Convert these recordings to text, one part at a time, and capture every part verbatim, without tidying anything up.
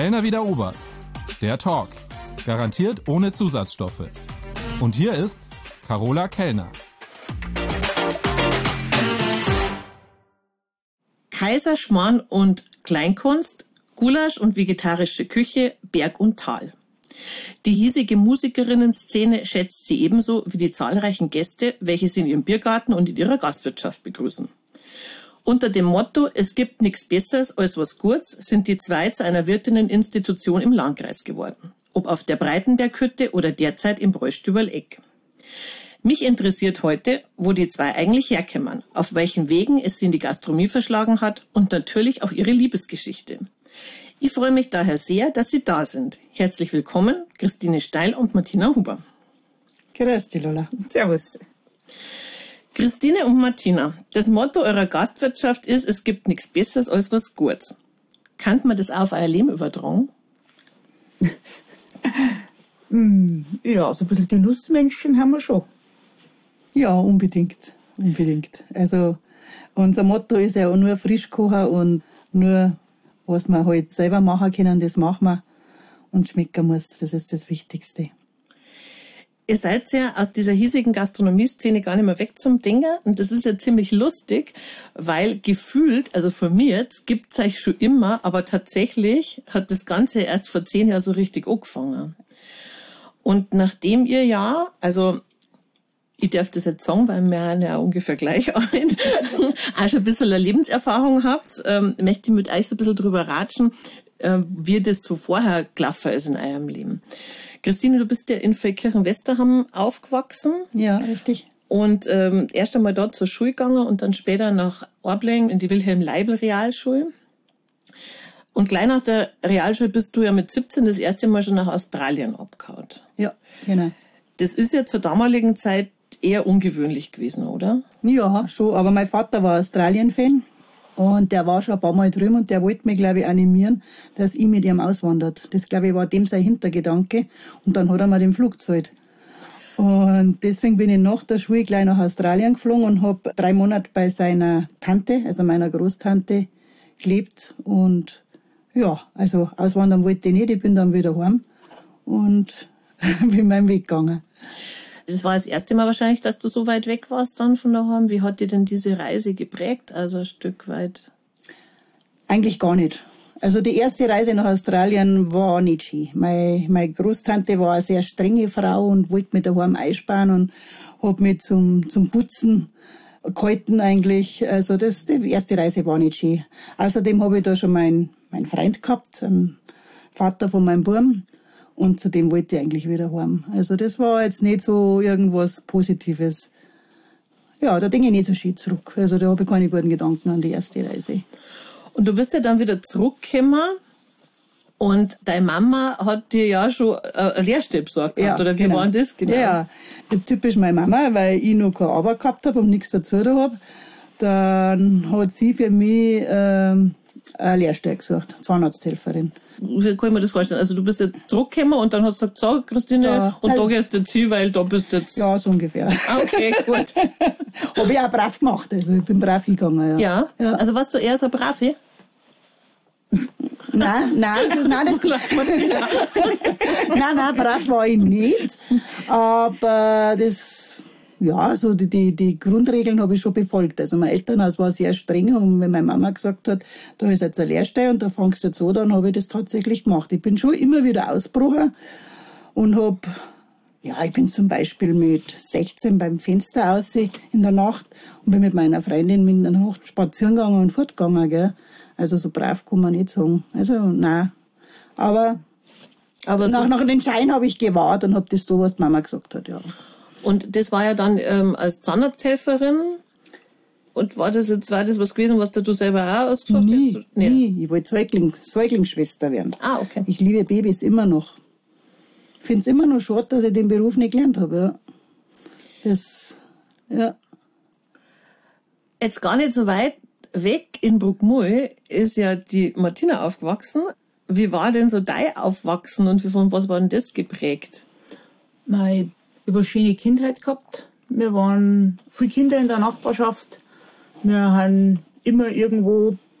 Kellner wie der Ober. Der Talk. Garantiert ohne Zusatzstoffe. Und hier ist Carola Kellner. Kaiserschmarrn und Kleinkunst, Gulasch und vegetarische Küche, Berg und Tal. Die hiesige Musikerinnen-Szene schätzt sie ebenso wie die zahlreichen Gäste, welche sie in ihrem Biergarten und in ihrer Gastwirtschaft begrüßen. Unter dem Motto "Es gibt nichts Besseres als was Gutes" sind die zwei zu einer Wirtinneninstitution im Landkreis geworden. Ob auf der Breitenberghütte oder derzeit im Bräustüberl-Eck. Mich interessiert heute, wo die zwei eigentlich herkommen, auf welchen Wegen es sie in die Gastronomie verschlagen hat und natürlich auch ihre Liebesgeschichte. Ich freue mich daher sehr, dass Sie da sind. Herzlich willkommen, Christine Steil und Martina Huber. Grüß dich, Lola. Servus. Christine und Martina, das Motto eurer Gastwirtschaft ist, es gibt nichts Besseres als was Gutes. Kann man das auf euer Leben übertragen? Ja, so ein bisschen Genussmenschen haben wir schon. Ja, unbedingt. Unbedingt. Also, unser Motto ist ja auch nur frisch kochen und nur, was wir halt selber machen können, das machen wir. Und schmecken muss, das ist das Wichtigste. Ihr seid ja aus dieser hiesigen Gastronomie-Szene gar nicht mehr weg zum Dinger. Und das ist ja ziemlich lustig, weil gefühlt, also von mir jetzt, gibt es euch schon immer, aber tatsächlich hat das Ganze erst vor zehn Jahren so richtig angefangen. Und nachdem ihr ja, also ich darf das jetzt sagen, weil wir ja ungefähr gleich alt, auch schon ein bisschen eine Lebenserfahrung habt, ähm, möchte ich mit euch so ein bisschen drüber ratschen, äh, wie das so vorher gelaufen ist in eurem Leben. Christine, du bist ja in Feldkirchen-Westerham aufgewachsen. Ja, richtig. Und ähm, erst einmal dort zur Schule gegangen und dann später nach Orbling in die Wilhelm-Leibl-Realschule. Und gleich nach der Realschule bist du ja mit siebzehn das erste Mal schon nach Australien abgehauen. Ja, genau. Das ist ja zur damaligen Zeit eher ungewöhnlich gewesen, oder? Ja, schon. Aber mein Vater war Australien-Fan. Und der war schon ein paar Mal drüben und der wollte mich, glaube ich, animieren, dass ich mit ihm auswandert. Das, glaube ich, war dem sein Hintergedanke. Und dann hat er mir den Flug gezahlt. Und deswegen bin ich nach der Schule gleich nach Australien geflogen und habe drei Monate bei seiner Tante, also meiner Großtante, gelebt. Und ja, also auswandern wollte ich nicht. Ich bin dann wieder heim und bin meinen Weg gegangen. Das war das erste Mal wahrscheinlich, dass du so weit weg warst dann von daheim. Wie hat dir denn diese Reise geprägt, also ein Stück weit? Eigentlich gar nicht. Also die erste Reise nach Australien war nicht schön. Meine, meine Großtante war eine sehr strenge Frau und wollte mich daheim einsparen und hat mich zum, zum Putzen gehalten eigentlich. Also das, die erste Reise war nicht schön. Außerdem habe ich da schon meinen mein Freund gehabt, einen Vater von meinem Buben. Und zu dem wollte ich eigentlich wieder heim. Also das war jetzt nicht so irgendwas Positives. Ja, da denke ich nicht so schön zurück. Also da habe ich keine guten Gedanken an die erste Reise. Und du bist ja dann wieder zurückgekommen und deine Mama hat dir ja schon eine Lehrstelle besorgt gehabt, Ja, oder wie genau. war das? Genau. Ja, das ist typisch meine Mama, weil ich noch keine Arbeit gehabt habe und nichts dazu da habe. Dann hat sie für mich ähm, eine Lehrstelle gesucht, Zahnarzthelferin. Wie kann ich mir das vorstellen? Also du bist jetzt zurückgekommen und dann hast du gesagt, so Christine, Ja, und also, da gehst du jetzt hin, weil da bist du jetzt... Ja, so ungefähr. Okay, gut. Habe ich auch brav gemacht, also ich bin brav hingegangen. Ja, Ja? ja. Also warst du eher so brav, eh? Nein, nein, nein, das nein, nein, brav war ich nicht. Aber das, ja, so die, die, die Grundregeln habe ich schon befolgt. Also mein Elternhaus war sehr streng und wenn meine Mama gesagt hat, da ist jetzt eine Lehrstelle und da fängst du jetzt an, dann habe ich das tatsächlich gemacht. Ich bin schon immer wieder ausgebrochen und habe, ja, ich bin zum Beispiel mit sechzehn beim Fenster aus in der Nacht und bin mit meiner Freundin in der Nacht spazieren gegangen und fortgegangen, gell. Also so brav kann man nicht sagen. Also, nein. Aber, Aber nach, so, nach dem Schein habe ich gewartet und habe das so, was die Mama gesagt hat, ja. und das war ja dann ähm, als Zahnarzthelferin. Und war das jetzt war das was gewesen, was du selber auch ausgesucht Nie, hast? Nee. nie. Ich wollte Säugling, Säuglingsschwester werden. Ah, okay. Ich liebe Babys immer noch. Ich finde es immer noch schade, dass ich den Beruf nicht gelernt habe, ja. Das, ja. Jetzt gar nicht so weit weg in Bruckmühl ist ja die Martina aufgewachsen. Wie war denn so dein Aufwachsen und von was war denn das geprägt? Ich habe eine schöne Kindheit gehabt. Wir waren viele Kinder in der Nachbarschaft. Wir haben immer irgendwo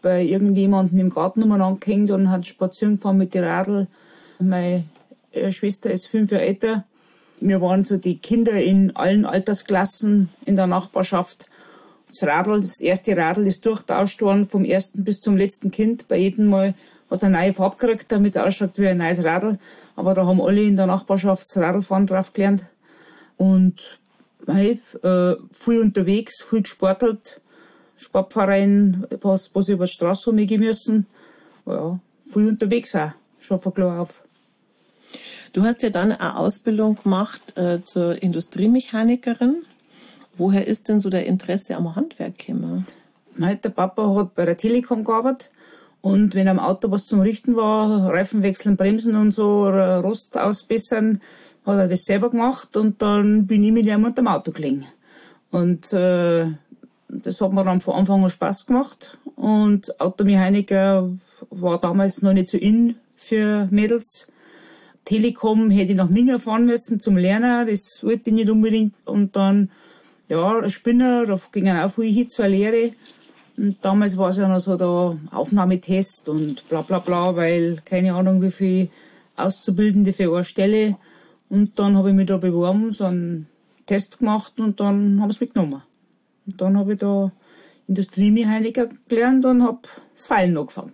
bei irgendjemandem im Garten umeinander gehängt und hat spazieren gefahren mit den Radl. Meine Schwester ist fünf Jahre älter. Wir waren so die Kinder in allen Altersklassen in der Nachbarschaft. Das Radl, das erste Radl ist durchtauscht worden, vom ersten bis zum letzten Kind. Bei jedem Mal hat es eine neue Farbe gekriegt, damit es ausschaut wie ein neues Radl. Aber da haben alle in der Nachbarschaft das Radlfahren drauf gelernt. Und hey, äh, viel unterwegs, viel gesportelt. Sportverein, was, was über die Straße rumgehen müssen. Ja, viel unterwegs auch, schon von klar auf. Du hast ja dann eine Ausbildung gemacht äh, zur Industriemechanikerin. Woher ist denn so der Interesse am Handwerk gekommen? Der Papa hat bei der Telekom gearbeitet und wenn am Auto was zum Richten war, Reifen wechseln, Bremsen und so, oder Rost ausbessern, hat er das selber gemacht und dann bin ich mit ihm unter dem Auto gelegen. Und äh, das hat mir dann von Anfang an Spaß gemacht und Automechaniker war damals noch nicht so in für Mädels. Telekom hätte ich nach Minga fahren müssen zum Lernen, das wollte ich nicht unbedingt. Und dann, ja, der Spinner, da gingen auch viele hin zur Lehre. Und damals war es ja noch so der Aufnahmetest und bla bla bla, weil keine Ahnung, wie viele Auszubildende für eine Stelle. Und dann habe ich mich da beworben, so einen Test gemacht und dann haben sie mich genommen. Und dann habe ich da Industriemechaniker gelernt und habe das Feilen angefangen.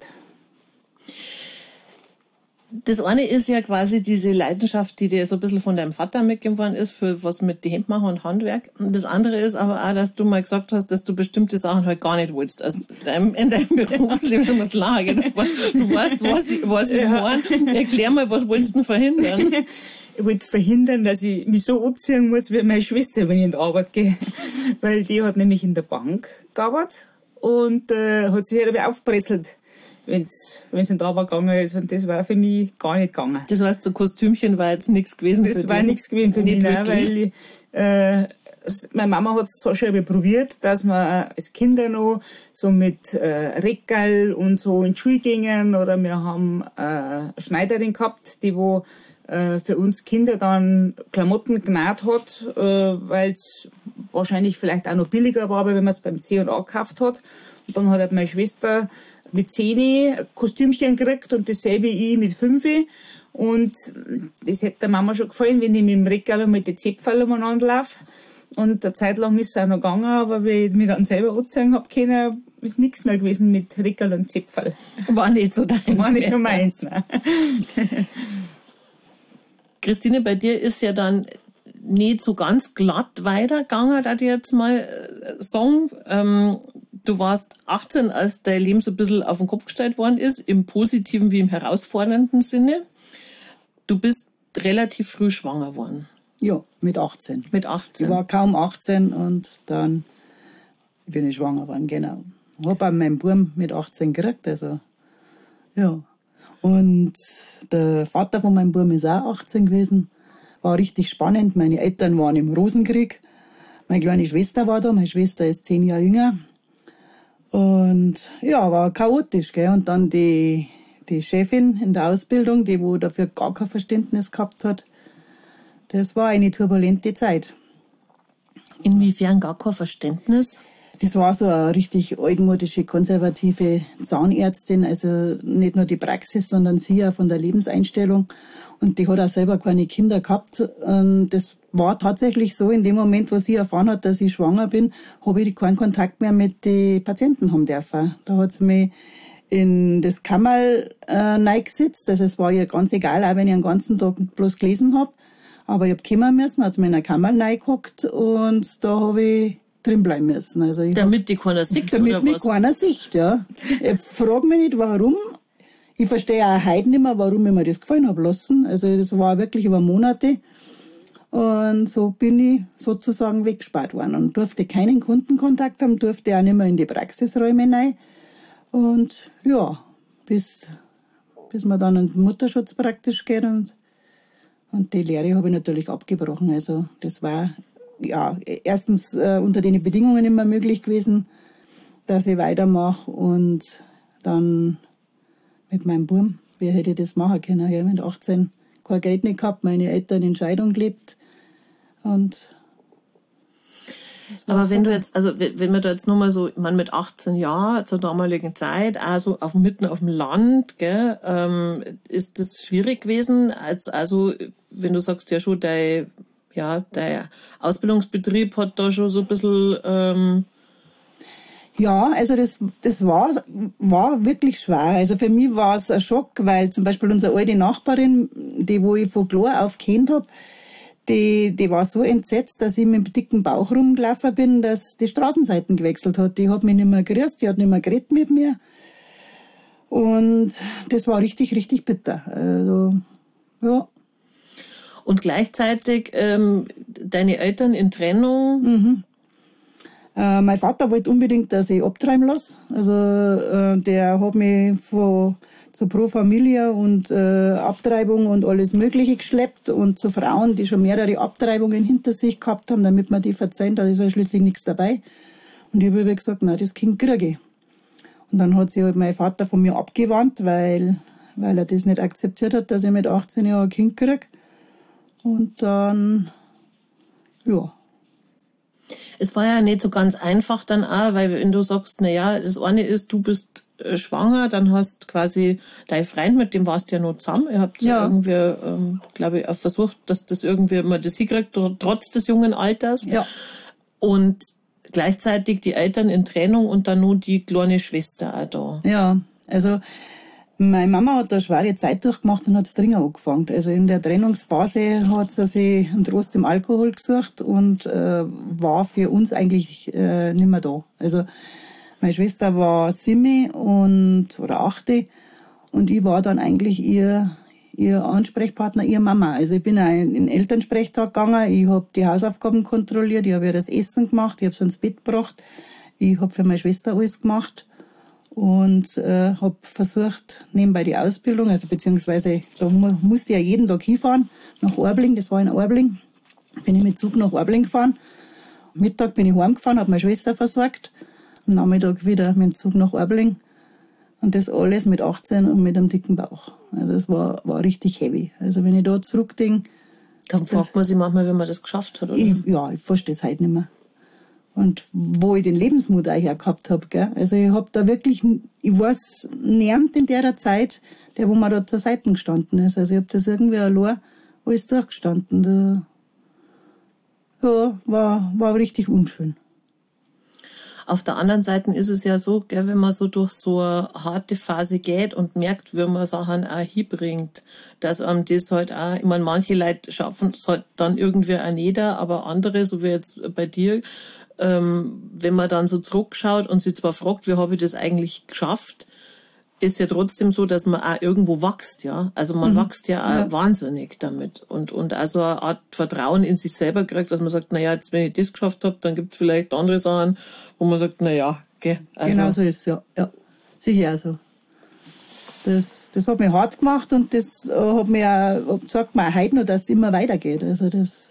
Das eine ist ja quasi diese Leidenschaft, die dir so ein bisschen von deinem Vater mitgegeben worden ist, für was mit den Händen machen und Handwerk. Das andere ist aber auch, dass du mal gesagt hast, dass du bestimmte Sachen halt gar nicht willst. Also in deinem Berufsleben muss lagen. Du weißt, was ich, was ich ja. meine. Erklär mal, was willst du denn verhindern? Ich wollte verhindern, dass ich mich so anziehen muss wie meine Schwester, wenn ich in die Arbeit gehe. Weil die hat nämlich in der Bank gearbeitet und äh, hat sich dabei aufgebrezelt, wenn es in die Arbeit gegangen ist. Und das war für mich gar nicht gegangen. Das heißt, so Kostümchen war jetzt nichts gewesen das für dich? Das war nichts gewesen für mich, nein, weil ich, äh, meine Mama hat es zwar schon probiert, dass wir als Kinder noch so mit äh, Reckerl und so in die Schule gingen, oder wir haben äh, eine Schneiderin gehabt, die wo äh, für uns Kinder dann Klamotten genäht hat, äh, weil es wahrscheinlich vielleicht auch noch billiger war, wenn man es beim C und A gekauft hat. Und dann hat halt meine Schwester mit zehn Kostümchen gekriegt und dasselbe ich mit fünf. Und das hätte der Mama schon gefallen, wenn ich mit dem Reckerl mit den Zäpferl umeinander laufe. Und eine Zeit lang ist es auch noch gegangen, aber wenn ich mich dann selber anziehen habe können, ist nichts mehr gewesen mit Reckerl und Zäpferl. War nicht so deins. War nicht so meins, nein. Christine, bei dir ist ja dann nicht so ganz glatt weitergegangen, da ich jetzt mal sagen. Ähm, du warst achtzehn, als dein Leben so ein bisschen auf den Kopf gestellt worden ist, im positiven wie im herausfordernden Sinne. Du bist relativ früh schwanger geworden. Ja, mit achtzehn. Mit achtzehn. Ich war kaum achtzehn und dann bin ich schwanger geworden, genau. Ich habe auch meinen Buben mit achtzehn gekriegt, also ja. Und der Vater von meinem Buben ist auch achtzehn gewesen. War richtig spannend. Meine Eltern waren im Rosenkrieg. Meine kleine Schwester war da. Meine Schwester ist zehn Jahre jünger. Und ja, war chaotisch, gell. Und dann die, die Chefin in der Ausbildung, die wo dafür gar kein Verständnis gehabt hat. Das war eine turbulente Zeit. Inwiefern gar kein Verständnis? Das war so eine richtig altmodische, konservative Zahnärztin, also nicht nur die Praxis, sondern sie auch von der Lebenseinstellung. Und die hat auch selber keine Kinder gehabt. Und das war tatsächlich so, in dem Moment, wo sie erfahren hat, dass ich schwanger bin, habe ich keinen Kontakt mehr mit den Patienten haben dürfen. Da hat sie mich in das Kammerl äh, reingesetzt. Also es war ihr ganz egal, auch wenn ich den ganzen Tag bloß gelesen habe. Aber ich habe kommen müssen, hat sie mich in eine Kammer reingehockt und da habe ich drin bleiben müssen. Also ich damit die keiner sieht, damit oder mich was? keiner sieht, ja. Ich frage mich nicht, warum. Ich verstehe auch heute nicht mehr, warum ich mir das gefallen habe lassen. Also das war wirklich über Monate. Und so bin ich sozusagen weggespart worden und durfte keinen Kundenkontakt haben, durfte auch nicht mehr in die Praxisräume rein. Und ja, bis, bis man dann in den Mutterschutz praktisch geht. Und, und die Lehre habe ich natürlich abgebrochen. Also das war ja erstens äh, unter den Bedingungen immer möglich gewesen, dass ich weitermache. Und dann mit meinem Buben, wie hätte ich das machen können? Ich habe mit achtzehn kein Geld nicht gehabt, meine Eltern in Scheidung gelebt. Und Aber wenn du jetzt, also wenn wir da jetzt nur mal so, ich meine mit achtzehn Jahren zur damaligen Zeit, also auf, mitten auf dem Land, gell, ähm, ist das schwierig gewesen, als, also wenn du sagst ja schon, dein, ja, dein Ausbildungsbetrieb hat da schon so ein bisschen... Ähm Ja, also das, das war, war wirklich schwer. Also für mich war es ein Schock, weil zum Beispiel unsere alte Nachbarin, die wo ich von klein auf kennt habe, die, die war so entsetzt, dass ich mit dem dicken Bauch rumgelaufen bin, dass die Straßenseiten gewechselt hat. Die hat mich nicht mehr grüßt, die hat nicht mehr geredet mit mir. Und das war richtig, richtig bitter. Also, ja. Und gleichzeitig ähm, deine Eltern in Trennung... Mhm. Äh, mein Vater wollte unbedingt, dass ich abtreiben lasse. Also äh, der hat mich von, zu Pro Familia und äh, Abtreibung und alles Mögliche geschleppt und zu Frauen, die schon mehrere Abtreibungen hinter sich gehabt haben, damit man die verzeihen, da ist ja schließlich nichts dabei. Und ich habe gesagt, nein, das Kind kriege ich. Und dann hat sich halt mein Vater von mir abgewandt, weil, weil er das nicht akzeptiert hat, dass ich mit achtzehn Jahren ein Kind kriege. Und dann, ja... Es war ja nicht so ganz einfach dann auch, weil wenn du sagst, na ja, das eine ist, du bist äh, schwanger, dann hast quasi dein Freund, mit dem warst du ja noch zusammen. Ihr habt ja irgendwie, ähm, glaube ich, auch versucht, dass das irgendwie mal das hinkriegt, trotz des jungen Alters. Ja. Und gleichzeitig die Eltern in Trennung und dann nur die kleine Schwester auch da. Ja, also meine Mama hat da eine schwere Zeit durchgemacht und hat das Trinken angefangen. Also in der Trennungsphase hat sie sich einen Trost im Alkohol gesucht und äh, war für uns eigentlich äh, nicht mehr da. Also meine Schwester war sieben und oder acht und ich war dann eigentlich ihr, ihr Ansprechpartner, ihre Mama. Also ich bin auch in den Elternsprechtag gegangen, ich habe die Hausaufgaben kontrolliert, ich habe ihr das Essen gemacht, ich habe sie ins Bett gebracht, ich habe für meine Schwester alles gemacht. Und äh, habe versucht, nebenbei die Ausbildung, also beziehungsweise da mu- musste ich ja jeden Tag hinfahren, nach Orbling, das war in Orbling, bin ich mit Zug nach Orbling gefahren. Am Mittag bin ich heimgefahren, habe meine Schwester versorgt, am Nachmittag wieder mit dem Zug nach Orbling und das alles mit achtzehn und mit einem dicken Bauch. Also das war, war richtig heavy. Also wenn ich da zurückdenke... Dann fragt man sich manchmal, wie man das geschafft hat, oder? Ich, ja, ich verstehe es heute nicht mehr. Und wo ich den Lebensmut auch her gehabt habe, gell? Also ich habe da wirklich, ich weiß niemand in der Zeit, der wo mir da zur Seite gestanden ist. Also ich habe das irgendwie allein alles durchgestanden. Da, ja, war, war richtig unschön. Auf der anderen Seite ist es ja so, gell, wenn man so durch so eine harte Phase geht und merkt, wie man Sachen auch hinbringt, dass einem das halt auch, ich meine, manche Leute schaffen es halt dann irgendwie auch nicht, aber andere, so wie jetzt bei dir, ähm, wenn man dann so zurückschaut und sich zwar fragt, wie habe ich das eigentlich geschafft, ist ja trotzdem so, dass man auch irgendwo wächst, ja. Also man mhm. wächst ja auch ja. wahnsinnig damit und, und also eine Art Vertrauen in sich selber kriegt, dass man sagt, naja, jetzt wenn ich das geschafft habe, dann gibt es vielleicht andere Sachen, wo man sagt, naja, okay. Also genau so ist es, ja. ja. Sicher auch so. Das, das hat mich hart gemacht und das hat mir auch, sagt mir auch heute noch, dass es immer weitergeht. Also das...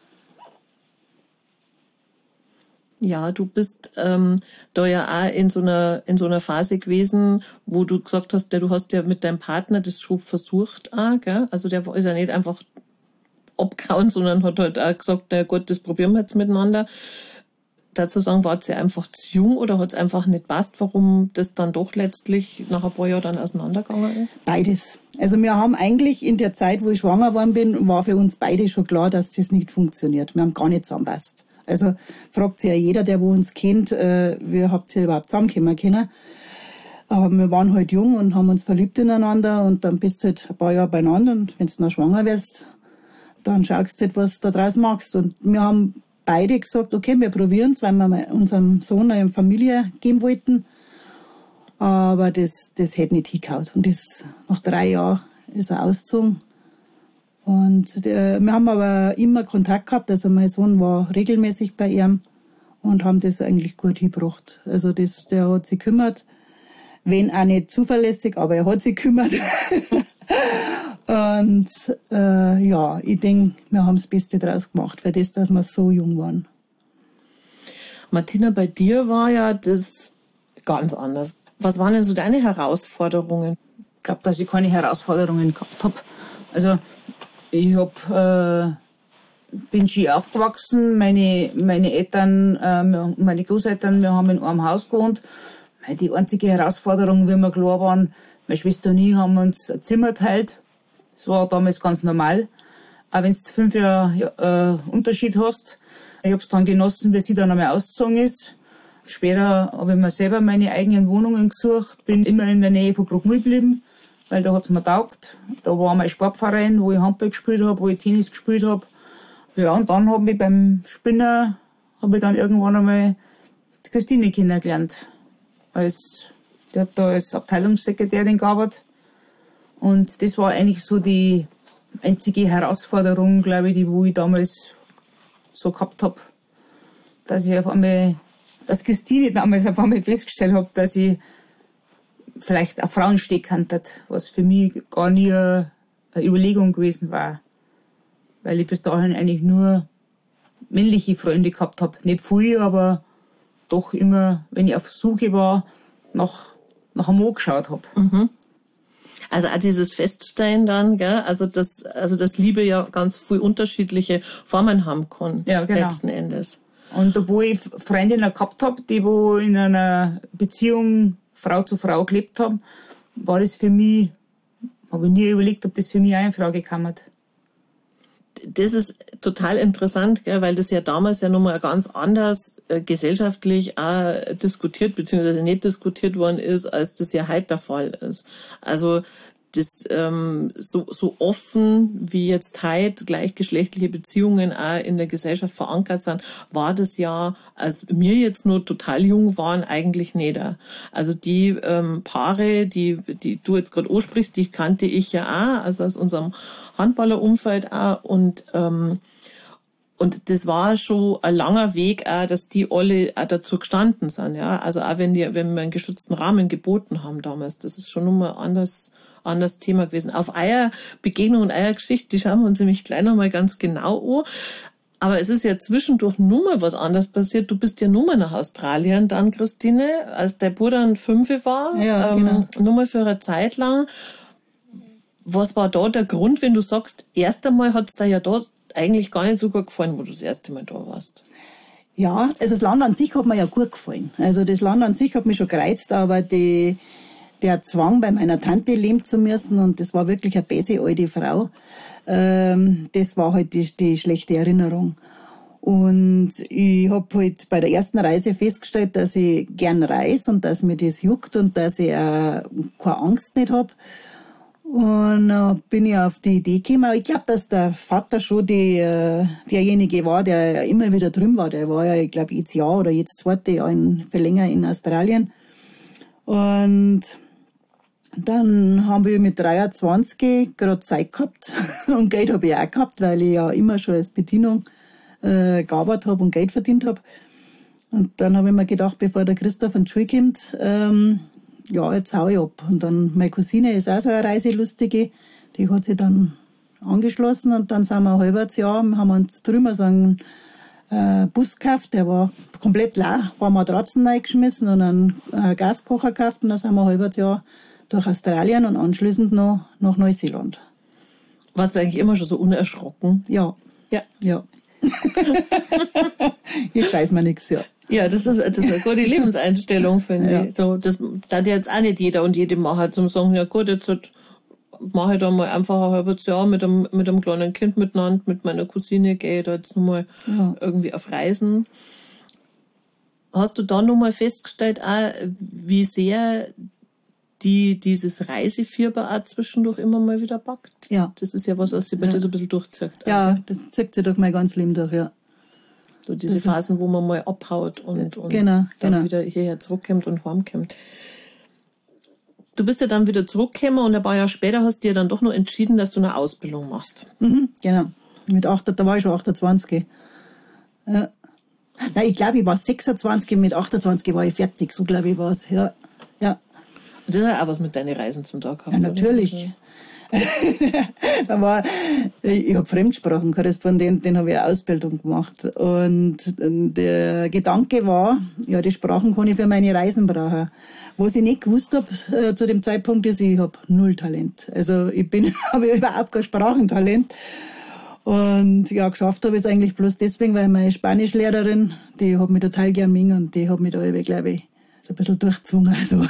Ja, du bist ähm, da ja auch in so einer in so einer Phase gewesen, wo du gesagt hast, ja, du hast ja mit deinem Partner das schon versucht, auch, gell? Also der ist ja nicht einfach abgehauen, sondern hat halt auch gesagt, na gut, das probieren wir jetzt miteinander. Dazu sagen, war sie einfach zu jung oder hat es einfach nicht passt, warum das dann doch letztlich nach ein paar Jahren dann auseinandergegangen ist? Beides. Also wir haben eigentlich in der Zeit, wo ich schwanger geworden bin, war für uns beide schon klar, dass das nicht funktioniert. Wir haben gar nicht zusammenpasst. Also fragt sich ja jeder, der wo uns kennt, äh, wie habt ihr überhaupt zusammenkommen können. Aber wir waren halt jung und haben uns verliebt ineinander und dann bist du halt ein paar Jahre beieinander und wenn du noch schwanger wirst, dann schaust du halt, was du daraus machst. Und wir haben beide gesagt, okay, wir probieren es, weil wir unserem Sohn eine Familie geben wollten. Aber das, das hätte nicht hingehauen. Und das, nach drei Jahren ist er ausgezogen. Und äh, wir haben aber immer Kontakt gehabt, also mein Sohn war regelmäßig bei ihm und haben das eigentlich gut hingebracht. Also das, der hat sich gekümmert, wenn auch nicht zuverlässig, aber er hat sich gekümmert. Und äh, ja, ich denke, wir haben das Beste draus gemacht, für das, dass wir so jung waren. Martina, bei dir war ja das ganz anders. Was waren denn so deine Herausforderungen? Ich glaube, dass ich keine Herausforderungen gehabt habe. Also ich habe bin schön aufgewachsen. Meine, meine Eltern, äh, meine Großeltern, wir haben in einem Haus gewohnt. Die einzige Herausforderung, wie wir klar waren, meine Schwester und ich haben uns ein Zimmer geteilt. Das war damals ganz normal. Auch wenn du fünf Jahre äh, Unterschied hast. Ich habe es dann genossen, bis sie dann einmal ausgezogen ist. Später habe ich mir selber meine eigenen Wohnungen gesucht. Bin immer in der Nähe von Bruckmühl geblieben, weil da hat es mir taugt. Da war mein Sportverein, wo ich Handball gespielt habe, wo ich Tennis gespielt habe. Ja, und dann habe ich beim Spinner, habe ich dann irgendwann einmal die Christine kennengelernt. Als, die hat da als Abteilungssekretärin gearbeitet. Und das war eigentlich so die einzige Herausforderung, glaube ich, die wo ich damals so gehabt habe. Dass ich auf einmal, dass Christine damals auf einmal festgestellt habe, dass ich vielleicht auf Frauen stehen kann, was für mich gar nie eine Überlegung gewesen war. Weil ich bis dahin eigentlich nur männliche Freunde gehabt habe. Nicht viel, aber doch immer, wenn ich auf Suche war, nach, nach einem Mann geschaut habe. Mhm. Also auch dieses Feststellen dann, gell? Also dass, also dass Liebe ja ganz viel unterschiedliche Formen haben kann, ja, genau. Letzten Endes. Und obwohl ich Freundinnen gehabt habe, die wo in einer Beziehung Frau zu Frau gelebt haben, war das für mich, habe ich nie überlegt, ob das für mich auch in Frage kam. Das ist total interessant, gell, weil das ja damals ja nochmal ganz anders äh, gesellschaftlich auch diskutiert bzw. nicht diskutiert worden ist, als das ja heute der Fall ist. Also das ähm, so, so offen wie jetzt heute gleichgeschlechtliche Beziehungen auch in der Gesellschaft verankert sind, war das ja, als wir jetzt nur total jung waren, eigentlich nicht. Also die ähm, Paare, die, die du jetzt gerade ansprichst, die kannte ich ja auch, also aus unserem Handballerumfeld auch. Und ähm, Und das war schon ein langer Weg, auch, dass die alle auch dazu gestanden sind. Ja? Also auch wenn, die, wenn wir einen geschützten Rahmen geboten haben damals, das ist schon nochmal anders, anders Thema gewesen. Auf euer Begegnung und euer Geschichte, die schauen wir uns nämlich gleich nochmal ganz genau an. Aber es ist ja zwischendurch nur mal was anderes passiert. Du bist ja nur mal nach Australien dann, Christine, als dein Bruder ein Fünfe war. Ja, ähm, genau. Nur mal für eine Zeit lang. Was war da der Grund, wenn du sagst, erst einmal hat es da ja da eigentlich gar nicht so gut gefallen, wo du das erste Mal da warst? Ja, also das Land an sich hat mir ja gut gefallen. Also das Land an sich hat mich schon gereizt, aber die, der Zwang, bei meiner Tante leben zu müssen, und das war wirklich eine böse alte Frau, ähm, das war halt die, die schlechte Erinnerung. Und ich habe halt bei der ersten Reise festgestellt, dass ich gern reise und dass mir das juckt und dass ich auch keine Angst nicht habe. Und dann bin ich auf die Idee gekommen. Ich glaube, dass der Vater schon die, äh, derjenige war, der immer wieder drüben war. Der war ja, ich glaube, jetzt Jahr oder jetzt zweite Jahr in, für länger in Australien. Und dann haben wir mit dreiundzwanzig gerade Zeit gehabt. Und Geld habe ich auch gehabt, weil ich ja immer schon als Bedienung äh, gearbeitet habe und Geld verdient habe. Und dann habe ich mir gedacht, bevor der Christoph in die Schule kommt, ähm, ja, jetzt hau ich ab. Und dann, meine Cousine ist auch so eine Reiselustige, die hat sich dann angeschlossen, und dann sind wir ein halbes Jahr, haben wir uns drüben so einen äh, Bus gekauft, der war komplett leer, ein paar Matratzen reingeschmissen und einen äh, Gaskocher gekauft, und dann sind wir ein halbes Jahr durch Australien und anschließend noch nach Neuseeland. Warst du eigentlich immer schon so unerschrocken? Ja. Ja. Ja. Ich scheiß mir nichts, ja. Ja, das ist, das ist eine gute Lebenseinstellung, finde Ja. ich. So, das darf jetzt auch nicht jeder und jede machen, zum sagen, ja gut, jetzt mache ich da mal einfach ein halbes Jahr mit einem, mit einem kleinen Kind miteinander, mit meiner Cousine, gehe ich da jetzt nochmal Ja. irgendwie auf Reisen. Hast du da nochmal festgestellt, auch, wie sehr die dieses Reisefieber auch zwischendurch immer mal wieder packt? Ja. Das ist ja was, was sich bei Ja. dir so ein bisschen durchzieht. Ja, das zieht sich durch mein ganzes Leben durch, ja. So diese Das ist- Phasen, wo man mal abhaut und, und Genau, dann genau. wieder hierher zurückkommt und heimkommt. Du bist ja dann wieder zurückgekommen und ein paar Jahre später hast du dir dann doch noch entschieden, dass du eine Ausbildung machst. Mhm, genau. Mit acht, da war ich schon achtundzwanzig. Ja. Nein, ich glaube, ich war sechsundzwanzig, mit achtundzwanzig war ich fertig, so glaube ich war es. Ja. Ja. Und das hat auch was mit deinen Reisen zum Tag gehabt. Ja, natürlich. da war, ich habe Fremdsprachenkorrespondent, den habe ich eine Ausbildung gemacht. Und der Gedanke war, ja, die Sprachen kann ich für meine Reisen brauchen. Was ich nicht gewusst habe äh, zu dem Zeitpunkt ist, ich habe null Talent. Also ich bin, habe überhaupt kein Sprachentalent. Und ja, geschafft habe ich es eigentlich bloß deswegen, weil meine Spanischlehrerin, die hat mich total gern mögen und die hat mich da, glaube ich, so ein bisschen durchgezwungen. Also.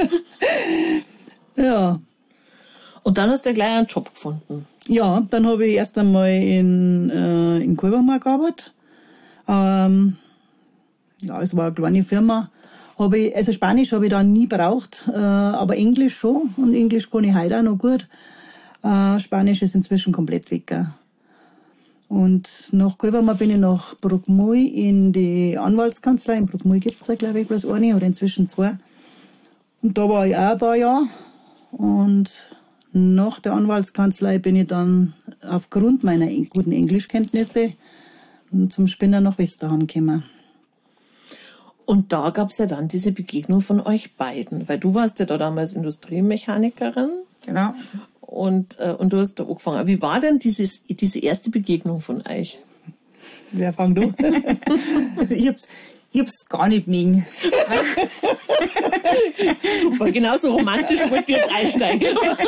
Ja. Und dann hast du gleich einen Job gefunden. Ja, dann habe ich erst einmal in, äh, in Kolbermoor gearbeitet. Ähm, ja, es war eine kleine Firma. Hab ich, also Spanisch habe ich dann nie braucht, äh, aber Englisch schon. Und Englisch kann ich heute auch noch gut. Äh, Spanisch ist inzwischen komplett weg. Gell. Und nach Kolbermoor bin ich nach Bruckmühl in die Anwaltskanzlei. In Bruckmühl gibt es ja, glaube ich, bloß eine oder inzwischen zwei. Und da war ich auch ein paar Jahre. Und nach der Anwaltskanzlei bin ich dann aufgrund meiner guten Englischkenntnisse zum Spinner nach Westerham gekommen. Und da gab es ja dann diese Begegnung von euch beiden, weil du warst ja da damals Industriemechanikerin. Genau. Und, äh, und du hast da angefangen. Wie war denn dieses, diese erste Begegnung von euch? Wer fängt an? Also ich hab's, ich hab's gar nicht mögen. Super, genauso romantisch wollte ich jetzt einsteigen.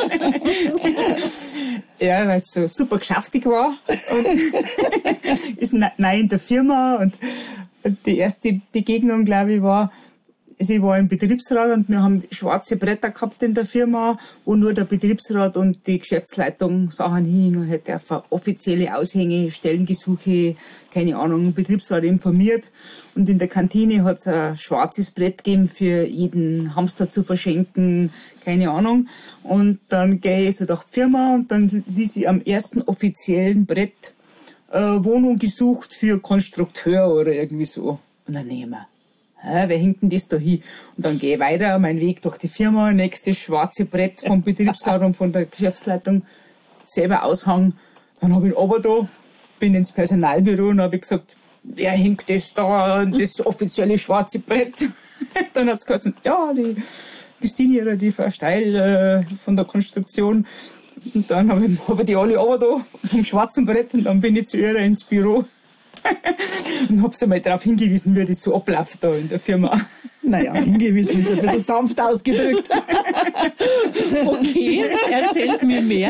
Ja, weil es so super geschäftig war. Und ist neu in der Firma. Und die erste Begegnung, glaube ich, war, also ich war im Betriebsrat und wir haben schwarze Bretter gehabt in der Firma, wo nur der Betriebsrat und die Geschäftsleitung Sachen hingen. Hätte auf offizielle Aushänge, Stellengesuche, keine Ahnung, Betriebsrat informiert. Und in der Kantine hat es ein schwarzes Brett gegeben für jeden Hamster zu verschenken, keine Ahnung. Und dann gehe ich so durch die Firma und dann ließ ich am ersten offiziellen Brett äh, Wohnung gesucht für Konstrukteur oder irgendwie so. Und dann nehmen wir. Ja, wer hängt denn das da hin? Und dann gehe ich weiter, mein Weg durch die Firma, nächstes schwarze Brett vom Betriebsrat und von der Geschäftsleitung, selber Aushang. Dann habe ich aber da, bin ins Personalbüro und habe gesagt, wer hängt das da, das offizielle schwarze Brett? Dann hat es geheißen, ja, die Christine oder die Frau Steil äh, von der Konstruktion. Und dann habe ich, hab ich die alle aber da vom schwarzen Brett und dann bin ich zu ihr ins Büro. Und habe sie mal darauf hingewiesen, wie das so abläuft da in der Firma. Naja, hingewiesen ist ein bisschen sanft ausgedrückt. Okay, erzählt mir mehr.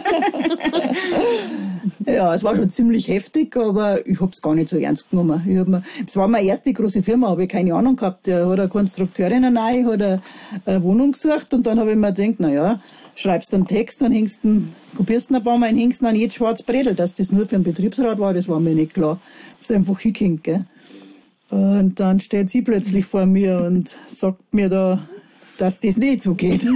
Ja, es war schon ziemlich heftig, aber ich habe es gar nicht so ernst genommen. Ich hab mir, es war meine erste große Firma, habe ich keine Ahnung gehabt. Da hat eine Konstrukteurin eine, hat eine, eine Wohnung gesucht und dann habe ich mir gedacht, naja, schreibst einen Text und hängst den, kopierst ihn ein paar Mal und hängst ihn an jedes schwarz Bredel. Dass das nur für einen Betriebsrat war, das war mir nicht klar. Ich habe es einfach hingehängt, gell. Und dann steht sie plötzlich vor mir und sagt mir da, dass das nicht so geht.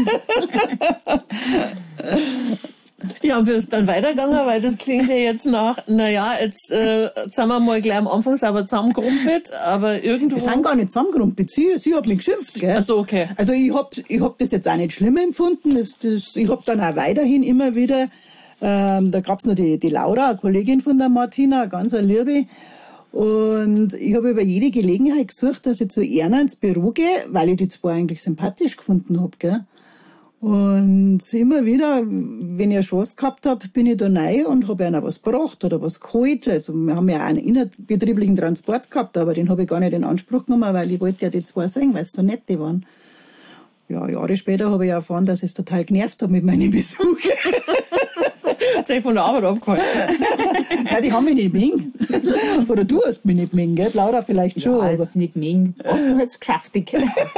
Ja, und wir sind dann weitergegangen, weil das klingt ja jetzt nach, naja, jetzt äh, sind wir mal gleich am Anfang sauber zusammengerumpelt, aber irgendwo... Wir sind gar nicht zusammengerumpelt. Sie, sie hat mich geschimpft, gell? Ach so, okay. Also ich hab, ich hab das jetzt auch nicht schlimm empfunden. Das, das, ich hab dann auch weiterhin immer wieder, ähm, da gab's noch die, die Laura, eine Kollegin von der Martina, eine ganz eine Liebe. Und ich habe über jede Gelegenheit gesucht, dass ich zu Erna ins Büro gehe, weil ich die zwei eigentlich sympathisch gefunden hab, gell? Und immer wieder, wenn ich eine Chance gehabt hab, bin ich da rein und habe einer was gebracht oder was geholt. Also wir haben ja auch einen innerbetrieblichen Transport gehabt, aber den habe ich gar nicht in Anspruch genommen, weil ich wollte ja die zwei sehen, weil sie so nett die waren. Ja, Jahre später habe ich erfahren, dass ich es total genervt habe mit meinen Besuchen. Hat sich von der Arbeit abgehalten. Nein, die haben mich nicht mögen. Oder du hast mich nicht mögen, gell? Laura vielleicht schon. Ja, aber jetzt nicht mögen. Was war jetzt geschäftig?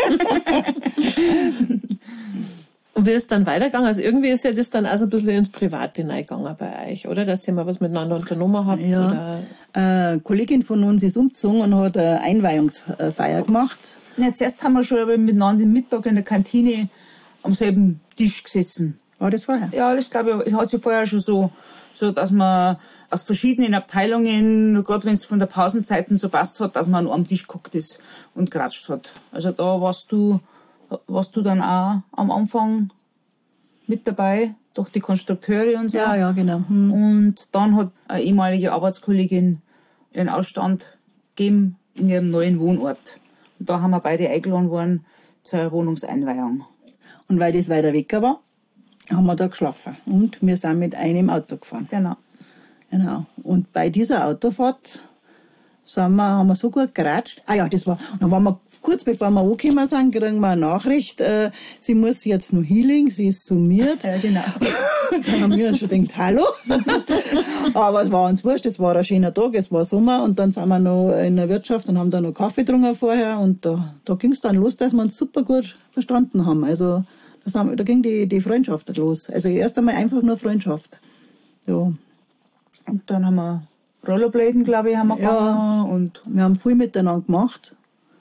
Und wie ist dann weitergegangen? Also irgendwie ist ja das dann auch so ein bisschen ins Private reingegangen bei euch, oder? Dass ihr mal was miteinander unternommen habt? Ja. Oder? Eine Kollegin von uns ist umgezogen und hat eine Einweihungsfeier gemacht. Ja, zuerst haben wir schon aber miteinander am Mittag in der Kantine am selben Tisch gesessen. War das vorher? Ja, das glaube ich, es hat sich vorher schon so, so, dass man aus verschiedenen Abteilungen, gerade wenn es von der Pausenzeiten so passt hat, dass man an einem Tisch geguckt ist und geratscht hat. Also da warst du, warst du dann auch am Anfang mit dabei, durch die Konstrukteure und so. Ja, ja, genau. Hm. Und dann hat eine ehemalige Arbeitskollegin ihren Ausstand gegeben in ihrem neuen Wohnort. Und da haben wir beide eingeladen worden zur Wohnungseinweihung. Und weil das weiter weg war, haben wir da geschlafen. Und wir sind mit einem Auto gefahren. Genau. Genau. Und bei dieser Autofahrt sind wir, haben wir so gut geratscht. Ah ja, das war, dann waren wir, kurz bevor wir angekommen sind, kriegen wir eine Nachricht, äh, sie muss jetzt noch healing, sie ist summiert. Ja, genau. Dann haben wir uns schon gedacht, hallo. Aber es war uns wurscht, es war ein schöner Tag, es war Sommer und dann sind wir noch in der Wirtschaft und haben da noch Kaffee getrunken vorher und da, da ging es dann los, dass wir uns super gut verstanden haben. Also das haben, da ging die, die Freundschaft los. Also erst einmal einfach nur Freundschaft. Ja. Und dann haben wir Rollerbladen, glaube ich, haben wir Ja. gegangen. Und Wir haben viel miteinander gemacht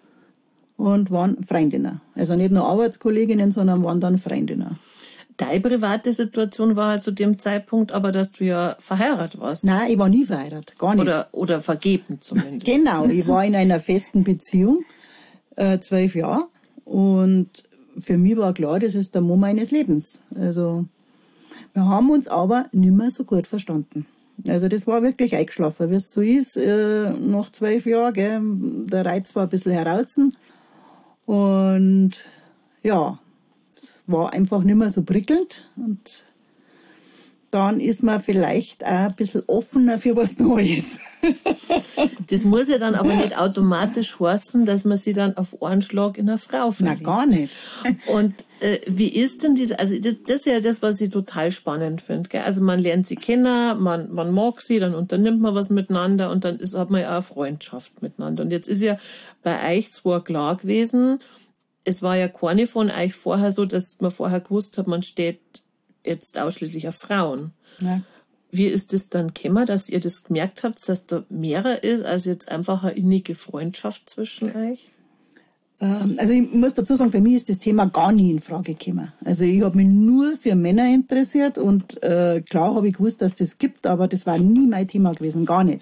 und waren Freundinnen. Also nicht nur Arbeitskolleginnen, sondern waren dann Freundinnen. Deine private Situation war halt zu dem Zeitpunkt aber, dass du ja verheiratet warst. Nein, ich war nie verheiratet, gar nicht. Oder, oder vergeben zumindest. Genau, ich war in einer festen Beziehung, äh, zwölf Jahre. Und für mich war klar, das ist der Mann meines Lebens. Also, wir haben uns aber nicht mehr so gut verstanden. Also, das war wirklich eingeschlafen, wie es so ist, äh, nach zwölf Jahren, gell. Der Reiz war ein bisschen heraus. Und, ja, es war einfach nicht mehr so prickelnd. Und dann ist man vielleicht auch ein bisschen offener für was Neues. Das muss ja dann aber nicht automatisch heißen, dass man sie dann auf einen Schlag in eine Frau Na, verliebt. gar nicht. Und äh, wie ist denn diese, also das, das ist ja das, was ich total spannend finde. Gell? Also man lernt sie kennen, man, man mag sie, dann unternimmt man was miteinander und dann ist, hat man ja auch eine Freundschaft miteinander. Und jetzt ist ja bei euch zwar klar gewesen, es war ja keine von euch vorher so, dass man vorher gewusst hat, man steht jetzt ausschließlich auf Frauen. Ja. Wie ist es dann gekommen, dass ihr das gemerkt habt, dass da mehrer ist, als jetzt einfach eine innige Freundschaft zwischen euch? Ähm, also ich muss dazu sagen, für mich ist das Thema gar nie in Frage gekommen. Also ich habe mich nur für Männer interessiert und äh, klar habe ich gewusst, dass das gibt, aber das war nie mein Thema gewesen, gar nicht.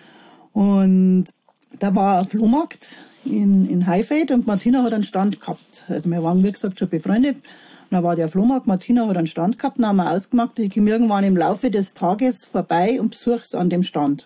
Und da war ein Flohmarkt in, in Highfield und Martina hat einen Stand gehabt. Also wir waren, wie gesagt, schon befreundet. Und da war der Flohmarkt, Martina hat einen Stand gehabt, dann haben wir ausgemacht, ich komme irgendwann im Laufe des Tages vorbei und besuche es an dem Stand.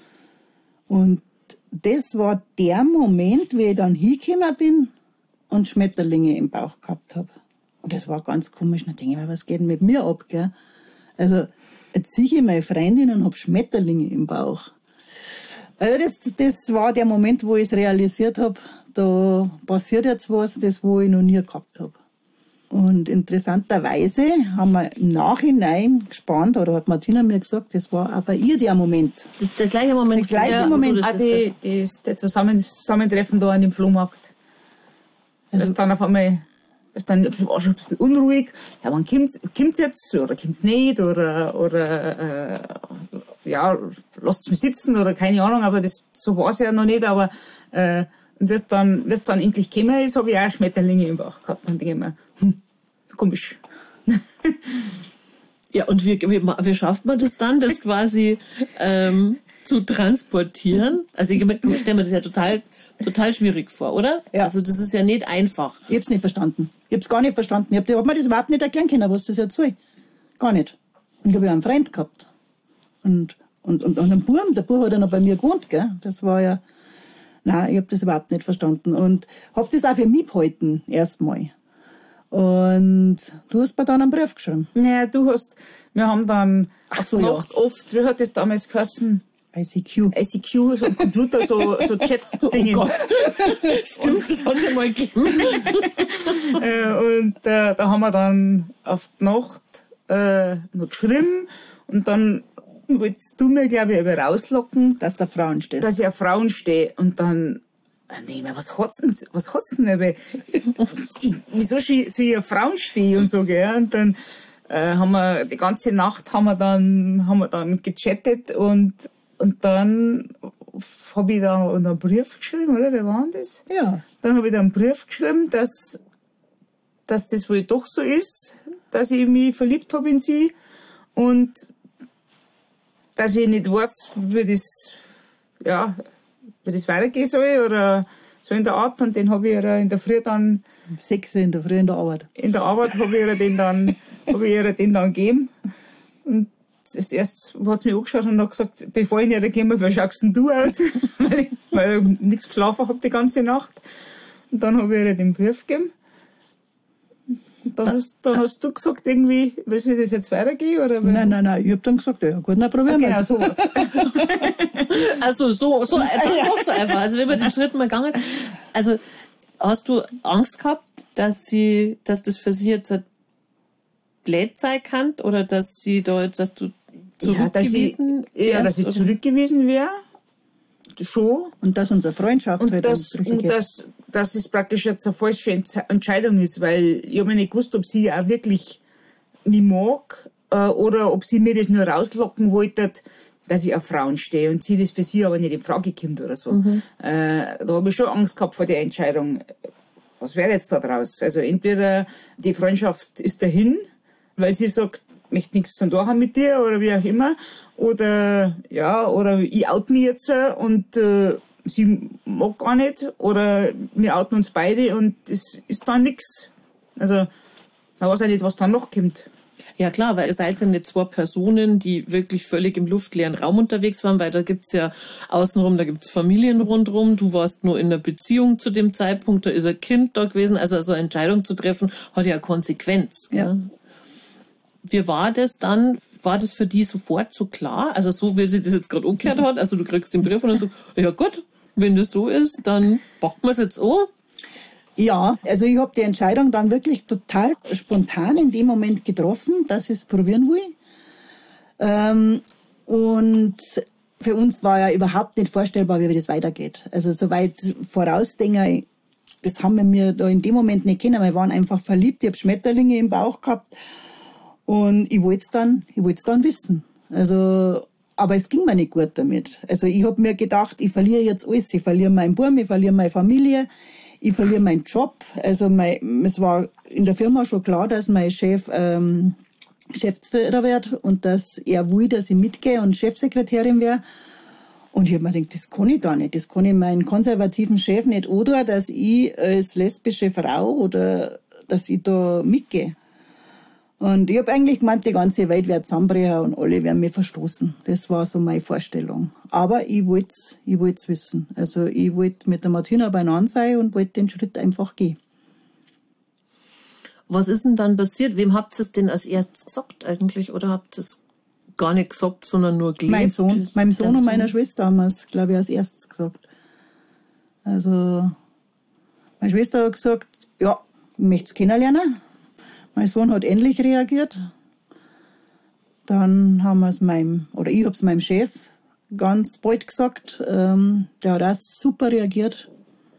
Und das war der Moment, wie ich dann hingekommen bin und Schmetterlinge im Bauch gehabt habe. Und das war ganz komisch. Dann denke ich mir, was geht denn mit mir ab, gell? Also, jetzt sehe ich meine Freundin und habe Schmetterlinge im Bauch. Also das, das war der Moment, wo ich es realisiert habe, da passiert jetzt was, das wo ich noch nie gehabt habe. Und interessanterweise haben wir im Nachhinein gespannt, oder hat Martina mir gesagt, das war aber ihr der Moment. Das ist der gleiche Moment. Der gleiche ja, Moment. wo du auch das die, die, das Zusammen, Zusammentreffen da an dem Flohmarkt. Also das dann auf einmal, das dann war schon ein bisschen unruhig. Ja, wann kommt's, kommt's jetzt oder kommt's nicht oder, oder äh, ja, lasst's mich sitzen oder keine Ahnung, aber das, so war's ja noch nicht, aber äh, und wie's dann, wie's dann endlich gekommen ist, habe ich auch Schmetterlinge im Bauch gehabt. Dann denke ich mir, hm, komisch. Ja, und wie, wie, wie schafft man das dann, das quasi ähm, zu transportieren? Also ich, ich stelle mir das ja total, total schwierig vor, oder? Ja. Also das ist ja nicht einfach. Ich hab's nicht verstanden. Ich hab's gar nicht verstanden. Ich hab, ich hab mir das überhaupt nicht erklären können, was das jetzt soll. Gar nicht. Und ich habe ja einen Freund gehabt. Und, und, und, und einen Buben, der Bub hat ja noch bei mir gewohnt, gell? Das war ja, nein, ich hab das überhaupt nicht verstanden. Und hab das auch für mich behalten, erstmal. Und du hast mir dann einen Brief geschrieben. Naja, du hast, wir haben dann Ach so, auf ja. Nacht oft, wie hat das damals geheißen? I C Q. I C Q, so ein Computer, so, so Chat-Dinge. Oh Stimmt, das hat ja mal gegeben. äh, und äh, da haben wir dann auf die Nacht äh, noch geschrieben und dann wolltest du mir, glaube ich, aber rauslocken, Dass der Frauen steht. dass ich auf Frauen stehe. Und dann, äh, nee, was hat's denn, was hat's denn, aber ich, wieso soll ich auf Frauen stehen und so, gell? Und dann äh, haben wir, die ganze Nacht haben wir dann, haben wir dann gechattet und, und dann habe ich da einen Brief geschrieben, oder? Wie war denn das? Ja. Dann habe ich da einen Brief geschrieben, dass, dass das wohl doch so ist, dass ich mich verliebt habe in sie und dass ich nicht weiß, wie das, ja, wie das weitergehen soll oder so in der Art. Und den habe ich ihr in der Früh dann, Sechs in der Früh in der Arbeit. in der Arbeit habe ich ihr den dann, habe ich ihr den dann gegeben. Und das erste hat sie mich angeschaut und hat gesagt, bevor ich nicht gegeben habe, wie schaust denn du aus? weil ich, weil ich nichts geschlafen habe die ganze Nacht. Und dann habe ich ihr den Brief gegeben. Dann hast, dann hast du gesagt, irgendwie, willst du das jetzt weitergehen? Oder? Nein, nein, nein, ich hab dann gesagt, ja gut, dann probieren wir es. Genau, sowas. Also so, so einfach, auch so einfach. Also wenn man den Schritt mal gegangen, also hast du Angst gehabt, dass sie, dass das für sie jetzt ein blöd sein kann oder dass sie da jetzt, dass du zurückgewiesen ja, dass ich, ja, dass ich zurückgewiesen wäre, schon. Und dass unsere Freundschaft und halt das, und dass, dass es praktisch jetzt eine falsche Entscheidung ist, weil ich habe nicht gewusst, ob sie auch wirklich mich mag äh, oder ob sie mir das nur rauslocken wollte, dass ich auf Frauen stehe und sie das für sie aber nicht in Frage kommt oder so. Mhm. Äh, da habe ich schon Angst gehabt vor der Entscheidung. Was wäre jetzt da draus? Also entweder die Freundschaft ist dahin, weil sie sagt, ich möchte nichts zu tun haben mit dir oder wie auch immer, oder ja, oder ich oute mich jetzt und äh, sie mag gar nicht, oder wir outen uns beide und es ist dann nichts. Also man weiß auch nicht, was dann noch kommt. Ja klar, weil ihr seid ja nicht zwei Personen, die wirklich völlig im luftleeren Raum unterwegs waren, weil da gibt's ja außenrum, da gibt's Familien rundherum, du warst nur in einer Beziehung zu dem Zeitpunkt, da ist ein Kind da gewesen, also so eine Entscheidung zu treffen, hat ja eine Konsequenz. Ja. Ja. Wie war das dann, war das für die sofort so klar, also so wie sie das jetzt gerade umgekehrt hat, also du kriegst den Brief und dann so, ja gut, wenn das so ist, dann packen wir es jetzt an. Ja, also ich habe die Entscheidung dann wirklich total spontan in dem Moment getroffen, dass ich es probieren will. Ähm, und für uns war ja überhaupt nicht vorstellbar, wie das weitergeht. Also soweit vorausdenken, das haben wir mir da in dem Moment nicht kennen. Wir waren einfach verliebt, ich habe Schmetterlinge im Bauch gehabt und ich wollte es dann, ich wollte es dann wissen. Also, aber es ging mir nicht gut damit. Also ich habe mir gedacht, ich verliere jetzt alles. Ich verliere meinen Buben, ich verliere meine Familie. Ich verliere meinen Job. Also mein, es war in der Firma schon klar, dass mein Chef ähm, Geschäftsführer wird und dass er will, dass ich mitgehe und Chefsekretärin wäre. Und ich habe mir gedacht, das kann ich da nicht. Das kann ich meinen konservativen Chef nicht oder, dass ich als lesbische Frau oder dass ich da mitgehe. Und ich habe eigentlich gemeint, die ganze Welt wird zusammenbrechen und alle werden mich verstoßen. Das war so meine Vorstellung. Aber ich wollte es ich wollt's wissen. Also ich wollte mit der Martina beieinander sein und wollte den Schritt einfach gehen. Was ist denn dann passiert? Wem habt ihr es denn als erstes gesagt eigentlich? Oder habt ihr es gar nicht gesagt, sondern nur gelebt? Mein Sohn, meinem Sohn und meiner Schwester haben wir es, glaube ich, als erstes gesagt. Also meine Schwester hat gesagt, ja, ich möchte es kennenlernen. Mein Sohn hat ähnlich reagiert. Dann haben wir es meinem, oder ich habe es meinem Chef ganz bald gesagt. Ähm, der hat auch super reagiert.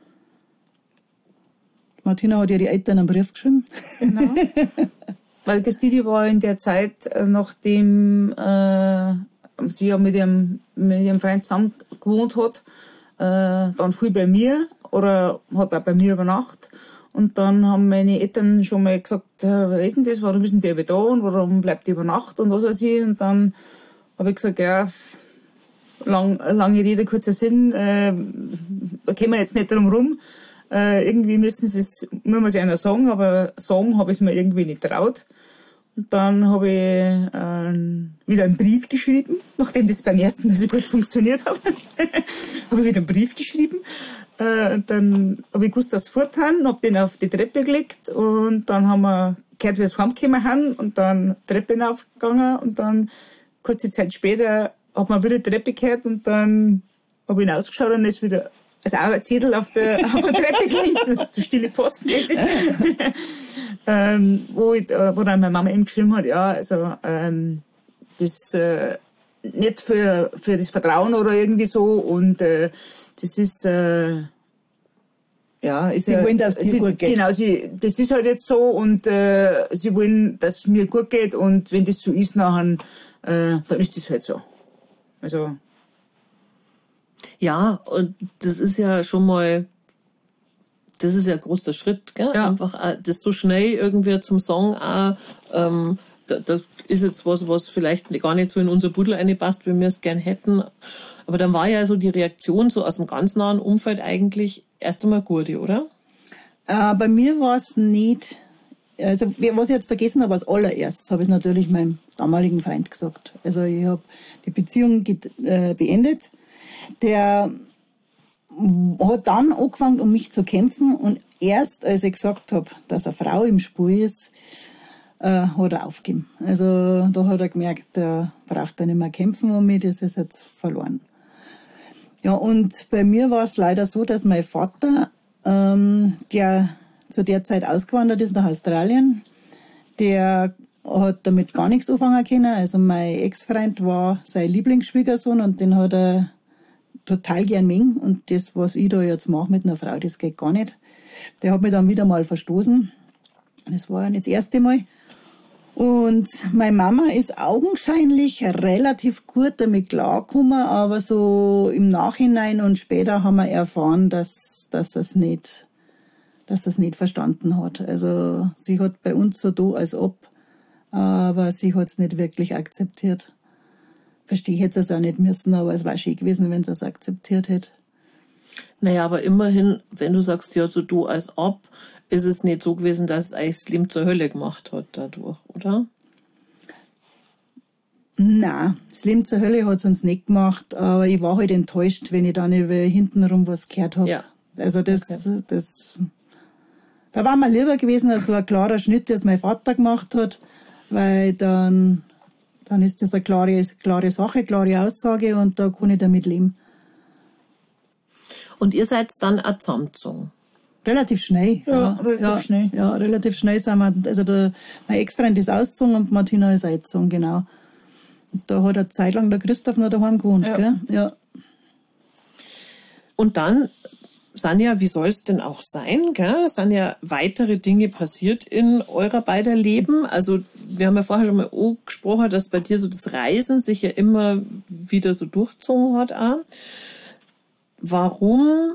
Martina hat ja die Eltern einen Brief geschrieben. Genau. Weil Christine war in der Zeit, nachdem äh, sie ja mit ihrem, mit ihrem Freund zusammen gewohnt hat, äh, dann viel bei mir oder hat auch bei mir übernachtet. Und dann haben meine Eltern schon mal gesagt, was ist denn das, warum ist denn der da und warum bleibt die über Nacht und was weiß ich. Und dann habe ich gesagt, ja, lang, lange Rede, kurzer Sinn, äh, da kommen wir jetzt nicht drum rum. Äh, irgendwie müssen sie es, muss man es einer sagen, aber sagen habe ich es mir irgendwie nicht traut. Und dann habe ich äh, wieder einen Brief geschrieben, nachdem das beim ersten Mal so gut funktioniert hat, habe ich wieder einen Brief geschrieben. Äh, dann habe ich gewusst, dass sie forthaben, habe den auf die Treppe gelegt und dann haben wir gehört, wie wir heimgekommen sind und dann Treppe hinaufgegangen und dann kurze Zeit später hat man wieder die Treppe gehört und dann habe ich hinausgeschaut und ist wieder also auch ein Zettel auf der, auf der Treppe gelegt, so stille Post mäßig, ähm, wo, ich, wo dann meine Mama eben geschrieben hat, ja, also ähm, das äh, nicht für, für das Vertrauen oder irgendwie so und äh, das ist äh, ja ist sie äh, wollen, dass es dir sie, gut geht. Genau, sie, das ist halt jetzt so und äh, sie wollen, dass es mir gut geht und wenn das so ist, nachher, äh, dann ist das halt so. Also ja, und das ist ja schon mal, das ist ja ein großer Schritt, gell? Ja. Einfach das so schnell irgendwie zum Song auch, ähm, da, da ist jetzt was, was vielleicht gar nicht so in unser Buddel reinpasst, wie wir es gern hätten. Aber dann war ja so die Reaktion so aus dem ganz nahen Umfeld eigentlich erst einmal gut, oder? Äh, bei mir war es nicht, also was ich jetzt vergessen habe, als allererstes habe ich es natürlich meinem damaligen Freund gesagt. Also ich habe die Beziehung get, äh, beendet. Der hat dann angefangen, um mich zu kämpfen. Und erst, als ich gesagt habe, dass eine Frau im Spiel ist, äh, hat er aufgegeben. Also da hat er gemerkt, er braucht er nicht mehr kämpfen um mich, das ist jetzt verloren. Ja, und bei mir war es leider so, dass mein Vater, ähm, der zu der Zeit ausgewandert ist nach Australien, der hat damit gar nichts anfangen können. Also mein Ex-Freund war sein Lieblingsschwiegersohn und den hat er total gern mögen. Und das, was ich da jetzt mache mit einer Frau, das geht gar nicht. Der hat mich dann wieder mal verstoßen. Das war ja nicht das erste Mal. Und meine Mama ist augenscheinlich relativ gut damit klargekommen, aber so im Nachhinein und später haben wir erfahren, dass, dass das nicht, dass das nicht verstanden hat. Also sie hat bei uns so da als ob, aber sie hat es nicht wirklich akzeptiert. Verstehe ich jetzt es auch nicht müssen, aber es war schön gewesen, wenn sie es akzeptiert hätte. Naja, aber immerhin, wenn du sagst, ja, so du als ob, ist es nicht so gewesen, dass es eigentlich das Leben zur Hölle gemacht hat dadurch, oder? Nein, das Leben zur Hölle hat es uns nicht gemacht, aber ich war halt enttäuscht, wenn ich dann über hintenrum was gehört habe. Ja. Also das, Okay. das, da war mir lieber gewesen, als so ein klarer Schnitt, das mein Vater gemacht hat, weil dann, dann ist das eine klare, klare Sache, klare Aussage und da kann ich damit leben. Und ihr seid dann auch zusammengezogen? Relativ schnell. Ja, relativ ja, schnell. Ja, relativ schnell sind wir, also der, mein Ex-Freund ist ausgezogen und Martina ist eingezogen, genau. Und da hat eine Zeit lang der Christoph noch daheim gewohnt, Ja. gell? Ja. Und dann sind ja, wie soll es denn auch sein, gell? Sind ja weitere Dinge passiert in eurer beider Leben. Also wir haben ja vorher schon mal auch gesprochen, dass bei dir so das Reisen sich ja immer wieder so durchgezogen hat. Auch. Warum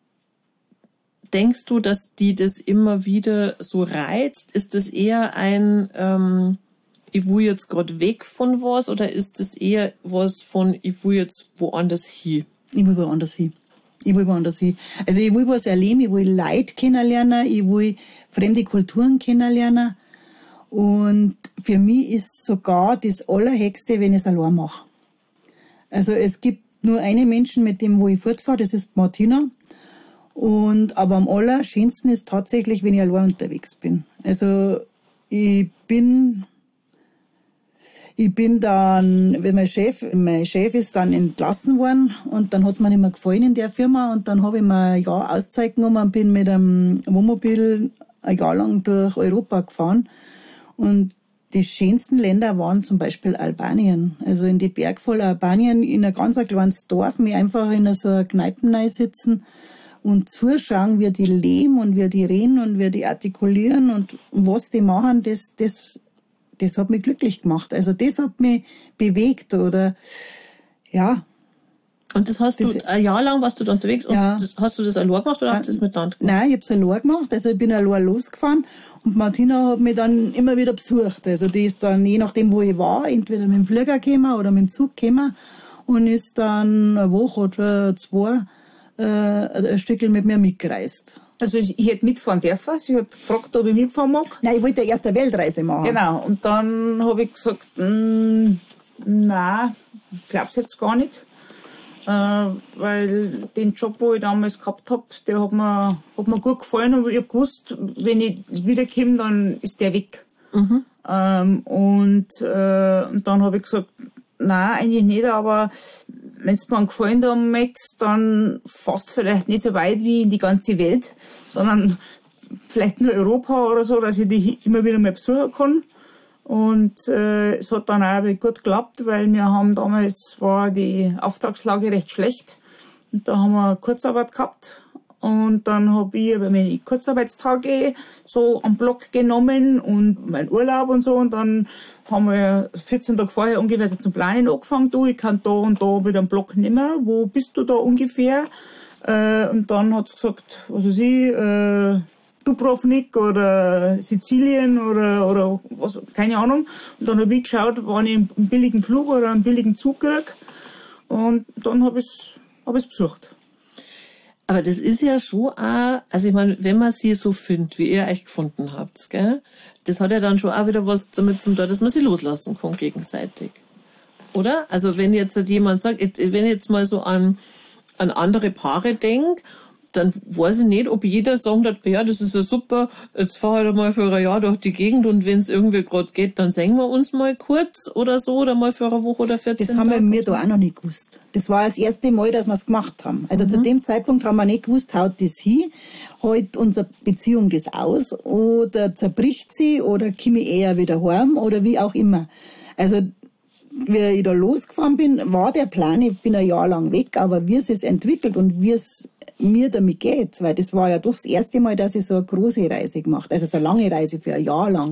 denkst du, dass die das immer wieder so reizt? Ist das eher ein, ähm, ich will jetzt gerade weg von was, oder ist das eher was von, ich will jetzt woanders hin? Ich will woanders hin. Ich will woanders hin. Also ich will was erleben, ich will Leute kennenlernen, ich will fremde Kulturen kennenlernen. Und für mich ist sogar das Allerhöchste, wenn ich es allein mache. Also es gibt nur einen Menschen, mit dem wo ich fortfahre, das ist Martina. Und, aber am allerschönsten ist tatsächlich, wenn ich allein unterwegs bin. Also ich bin, ich bin dann, wenn mein Chef, mein Chef ist dann entlassen worden und dann hat es mir nicht mehr gefallen in der Firma und dann habe ich mir ein Jahr Auszeit genommen und bin mit einem Wohnmobil ein Jahr lang durch Europa gefahren. Und die schönsten Länder waren zum Beispiel Albanien. Also in die Bergvoll Albanien, in ein ganz kleines Dorf, mir einfach in so einer Kneipe sitzen und zuschauen, wie die leben und wie die reden und wie die artikulieren und was die machen, das, das, das hat mich glücklich gemacht. Also das hat mich bewegt oder, ja. Und das hast Das- du, ein Jahr lang warst du da unterwegs und Ja. das, hast du das allein gemacht oder habt ihr das miteinander gemacht? Nein, ich habe es allein gemacht. Also ich bin allein losgefahren und Martina hat mich dann immer wieder besucht. Also die ist dann, je nachdem wo ich war, entweder mit dem Flieger gekommen oder mit dem Zug gekommen und ist dann eine Woche oder zwei äh, ein Stückchen mit mir mitgereist. Also ich, ich hätte mitfahren dürfen. Sie hat gefragt, ob ich mitfahren mag. Nein, ich wollte erst eine Weltreise machen. Genau. Und dann habe ich gesagt, mm, nein, ich glaube es jetzt gar nicht. Äh, weil den Job, wo ich damals gehabt habe, der hat mir, hat mir gut gefallen und ich habe gewusst, wenn ich wiederkomme, dann ist der weg. Ähm, und, äh, und dann habe ich gesagt, nein, eigentlich nicht, aber wenn du mir einen Gefallen da magst, dann fast vielleicht nicht so weit wie in die ganze Welt, sondern vielleicht nur Europa oder so, dass ich die immer wieder mal besuchen kann. Und äh, es hat dann auch gut geklappt, weil wir haben damals, war die Auftragslage recht schlecht. Und da haben wir Kurzarbeit gehabt. Und dann habe ich aber meine Kurzarbeitstage so am Block genommen und meinen Urlaub und so. Und dann haben wir vierzehn Tage vorher ungefähr so zum Planen angefangen. Du, ich kann da und da wieder einen Block nehmen. Wo bist du da ungefähr? Äh, und dann hat sie gesagt, was weiß ich, äh, Dubrovnik oder Sizilien oder, oder was, keine Ahnung. Und dann habe ich geschaut, wann ich einen billigen Flug oder einen billigen Zug kriege. Und dann habe ich es hab ich's besucht. Aber das ist ja schon auch, also ich meine, wenn man sie so findet, wie ihr euch gefunden habt, gell, das hat ja dann schon auch wieder was damit zu tun, dass man sie loslassen kann gegenseitig. Oder? Also wenn jetzt jemand sagt, wenn ich jetzt mal so an an andere Paare denke, dann weiß ich nicht, ob jeder sagt hat, ja, das ist ja super, jetzt fahr ich mal für ein Jahr durch die Gegend und wenn es irgendwie gerade geht, dann singen wir uns mal kurz oder so oder mal für eine Woche oder vierzehn Das haben Tage. wir da auch noch nicht gewusst. Das war das erste Mal, dass wir es gemacht haben. Also mhm. zu dem Zeitpunkt haben wir nicht gewusst, haut das hin, hält unsere Beziehung das aus oder zerbricht sie oder komme ich eher wieder heim oder wie auch immer. Also wie ich da losgefahren bin, war der Plan, ich bin ein Jahr lang weg, aber wie es sich entwickelt und wie es mir damit geht, weil das war ja doch das erste Mal, dass ich so eine große Reise gemacht habe, also so eine lange Reise für ein Jahr lang.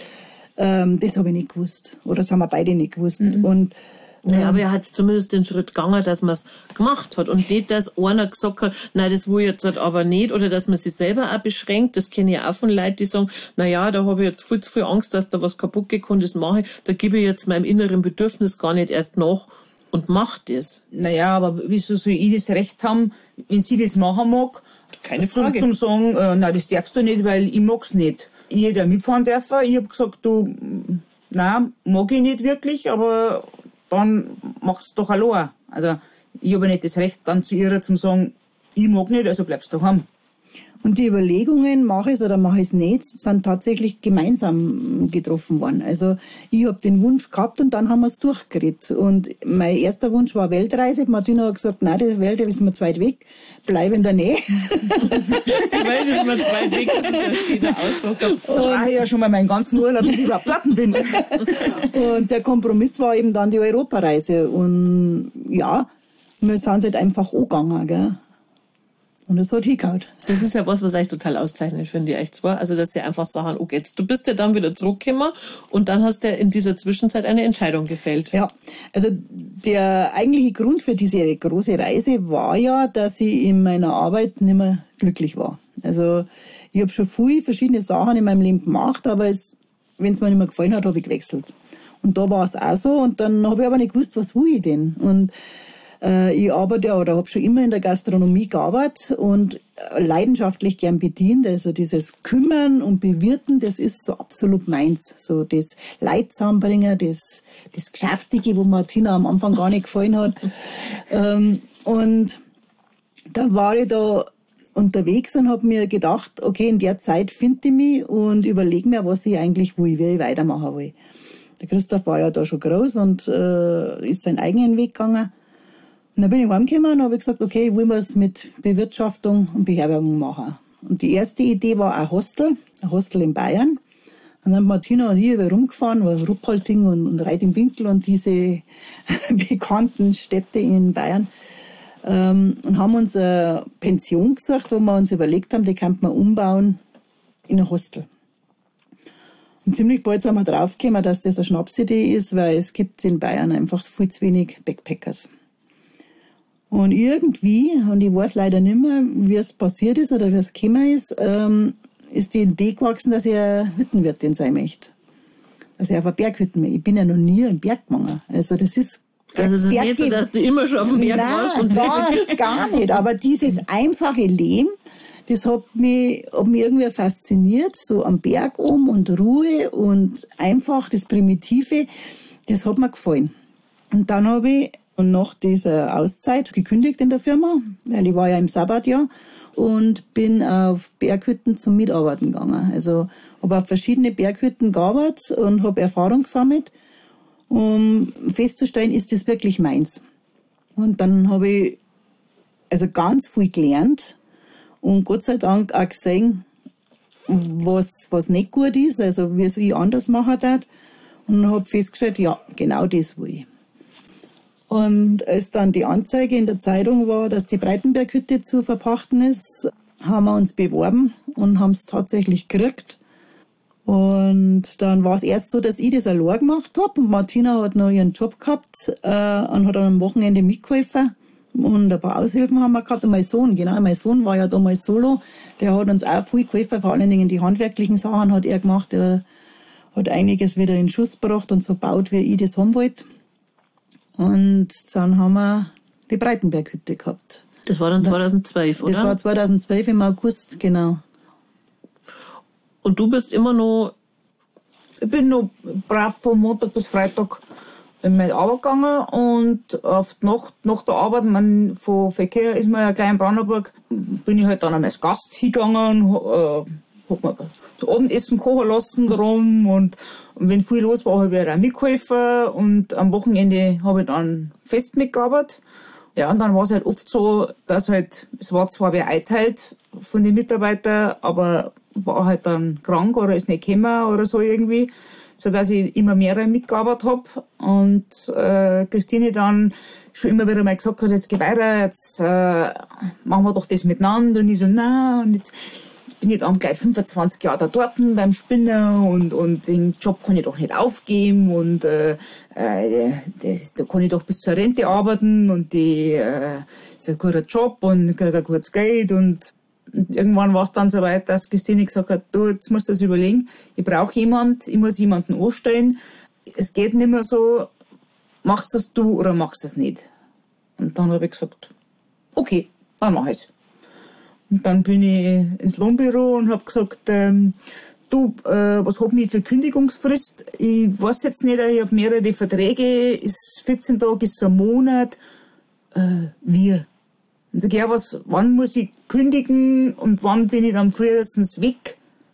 Ähm, das habe ich nicht gewusst. Oder das haben wir beide nicht gewusst. Mhm. Und naja, aber er hat zumindest den Schritt gegangen, dass man es gemacht hat. Und nicht, dass einer gesagt hat, nein, das will ich jetzt aber nicht. Oder dass man sich selber auch beschränkt. Das kenne ich auch von Leuten, die sagen, naja, da habe ich jetzt viel zu viel Angst, dass da was kaputt geht und das mache ich. Da gebe ich jetzt meinem inneren Bedürfnis gar nicht erst nach und mache das. Naja, aber wieso soll ich das Recht haben, wenn sie das machen mag? Keine Frage. Zum, zum sagen, äh, nein, das darfst du nicht, weil ich mag's nicht. Ich hätte ja mitfahren dürfen. Ich habe gesagt, du, nein, mag ich nicht wirklich, aber dann mach's doch allein. Also, ich habe nicht das Recht, dann zu ihr zu sagen, ich mag nicht, also bleibst du daheim. Und die Überlegungen, mache ich es oder mache ich es nicht, sind tatsächlich gemeinsam getroffen worden. Also ich habe den Wunsch gehabt und dann haben wir es durchgeredet. Und mein erster Wunsch war Weltreise. Martina hat gesagt, nein, die Welt ist mir zu weit weg, bleib in der Nähe. Die Welt ist mir zu weit weg, das ist ein schöner Ausdruck. Da war ich ja schon mal meinen ganzen Urlaub, bis ich überhaupt Platten bin. Und der Kompromiss war eben dann die Europareise. Und ja, wir sind halt einfach angegangen, gell. Und es hat hingehauen. Das ist ja was, was euch total auszeichnet, finde ich echt zwar. Also, dass ihr einfach sagen, okay, jetzt, du bist ja dann wieder zurückgekommen und dann hast du in dieser Zwischenzeit eine Entscheidung gefällt. Ja, also der eigentliche Grund für diese große Reise war ja, dass ich in meiner Arbeit nicht mehr glücklich war. Also ich habe schon viele verschiedene Sachen in meinem Leben gemacht, aber wenn es mir nicht mehr gefallen hat, habe ich gewechselt. Und da war es auch so und dann habe ich aber nicht gewusst, was will ich denn? Und ich arbeite oder habe schon immer in der Gastronomie gearbeitet und leidenschaftlich gern bedient. Also dieses Kümmern und Bewirten, das ist so absolut meins. So das Leid zusammenbringen, das, das Geschäftige, wo Martina am Anfang gar nicht gefallen hat. Und da war ich da unterwegs und habe mir gedacht, okay, in der Zeit finde ich mich und überlege mir, was ich eigentlich will, wie ich weitermachen will. Der Christoph war ja da schon groß und äh, ist seinen eigenen Weg gegangen. Und dann bin ich heimgekommen und habe gesagt, okay, ich will was mit Bewirtschaftung und Beherbergung machen. Und die erste Idee war ein Hostel, ein Hostel in Bayern. Und dann haben Martina und ich über rumgefahren, war Ruppolting und, und Reit im Winkel und diese bekannten Städte in Bayern. Ähm, und haben uns eine Pension gesucht, wo wir uns überlegt haben, die könnte man umbauen in ein Hostel. Und ziemlich bald sind wir draufgekommen, dass das eine Schnapsidee ist, weil es gibt in Bayern einfach viel zu wenig Backpackers. Und irgendwie, und ich weiß leider nicht mehr, wie es passiert ist oder wie es gekommen ist, ähm, ist die Idee gewachsen, dass ich eine Hüttenwirtin sein möchte. Dass ich auf eine Berghütten möchte. Ich bin ja noch nie im Berg gegangen. Also das ist... Also das ist Berg nicht so, dass du immer schon auf dem Berg Nein, warst. Und gar, gar nicht. Aber dieses einfache Leben, das hat mich, hat mich irgendwie fasziniert. So am Berg um und Ruhe und einfach das Primitive, das hat mir gefallen. Und dann habe ich und nach dieser Auszeit gekündigt in der Firma, weil ich war ja im Sabbatjahr und bin auf Berghütten zum Mitarbeiten gegangen. Also habe auf verschiedene Berghütten gearbeitet und habe Erfahrung gesammelt, um festzustellen, ist das wirklich meins. Und dann habe ich also ganz viel gelernt und Gott sei Dank auch gesehen, was, was nicht gut ist, also wie es ich anders machen darf. Und habe festgestellt, ja, genau das will ich. Und als dann die Anzeige in der Zeitung war, dass die Breitenberghütte zu verpachten ist, haben wir uns beworben und haben es tatsächlich gekriegt. Und dann war es erst so, dass ich das allein gemacht habe. Und Martina hat noch ihren Job gehabt äh, und hat dann am Wochenende mitgeholfen. Und ein paar Aushilfen haben wir gehabt. Und mein Sohn, genau, mein Sohn war ja damals solo. Der hat uns auch viel geholfen, vor allen Dingen die handwerklichen Sachen hat er gemacht. Er hat einiges wieder in Schuss gebracht und so gebaut, wie ich das haben wollte. Und dann haben wir die Breitenberghütte gehabt. Das war dann zweitausendzwölf, oder? Das war zweitausendzwölf im August, genau. Und du bist immer noch... Ich bin noch brav von Montag bis Freitag bin mit Arbeit gegangen und auf die Nacht, nach der Arbeit, man, von Verkehr ist man ja gleich in Brandenburg, bin ich halt dann einmal als Gast hingegangen, äh, hab mir das Abendessen kochen lassen drum und, und wenn viel los war, habe ich auch mitgeholfen und am Wochenende habe ich dann fest mitgearbeitet. Ja, und dann war es halt oft so, dass halt, es war zwar wer einteilt von den Mitarbeitern, aber war halt dann krank oder ist nicht gekommen oder so irgendwie, so dass ich immer mehr mitgearbeitet habe und äh, Christine dann schon immer wieder mal gesagt hat, jetzt geh weiter, jetzt äh, machen wir doch das miteinander und ich so, nein, und jetzt bin ich dann gleich fünfundzwanzig Jahre da dort beim Spinnen und, und den Job kann ich doch nicht aufgeben und äh, äh, das, da kann ich doch bis zur Rente arbeiten und die äh, ist ein guter Job und ich kriege ein gutes Geld und Und irgendwann war es dann so weit, dass Christine gesagt hat, du, jetzt musst du das überlegen, ich brauche jemand, ich muss jemanden anstellen, es geht nicht mehr so, machst das du oder machst das nicht? Und dann habe ich gesagt, okay, dann mach ich's. Und dann bin ich ins Lohnbüro und habe gesagt, ähm, du, äh, was hab ich für Kündigungsfrist? Ich weiß jetzt nicht, ich habe mehrere Verträge, ist vierzehn Tage, ist ein Monat, äh, wir. Und sag, ja, was, wann muss ich kündigen und wann bin ich dann frühestens weg?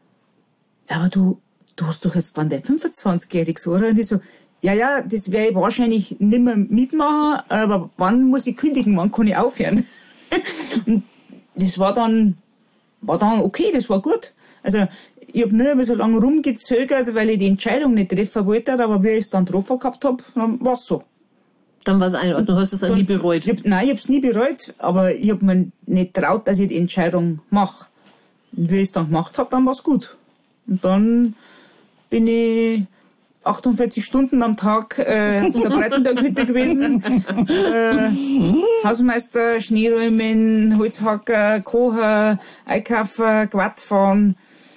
Ja, aber du, du hast doch jetzt dann dein fünfundzwanzigjähriges, oder? Und ich so, ja, ja, das werde ich wahrscheinlich nicht mehr mitmachen, aber wann muss ich kündigen, wann kann ich aufhören? Und das war dann, war dann okay, das war gut. Also, ich habe nur so lange rumgezögert, weil ich die Entscheidung nicht treffen wollte, aber wie ich es dann getroffen gehabt habe, dann war es so. Dann war es ein und du hast es dann nie bereut? Ich hab, nein, ich habe es nie bereut, aber ich habe mir nicht traut, dass ich die Entscheidung mache. Und wie ich es dann gemacht habe, dann war es gut. Und dann bin ich achtundvierzig Stunden am Tag äh, auf der Breitenberghütte gewesen. äh, Hausmeister, Schneeräumen, Holzhacker, Kochen, Einkaufen, Quad fahren,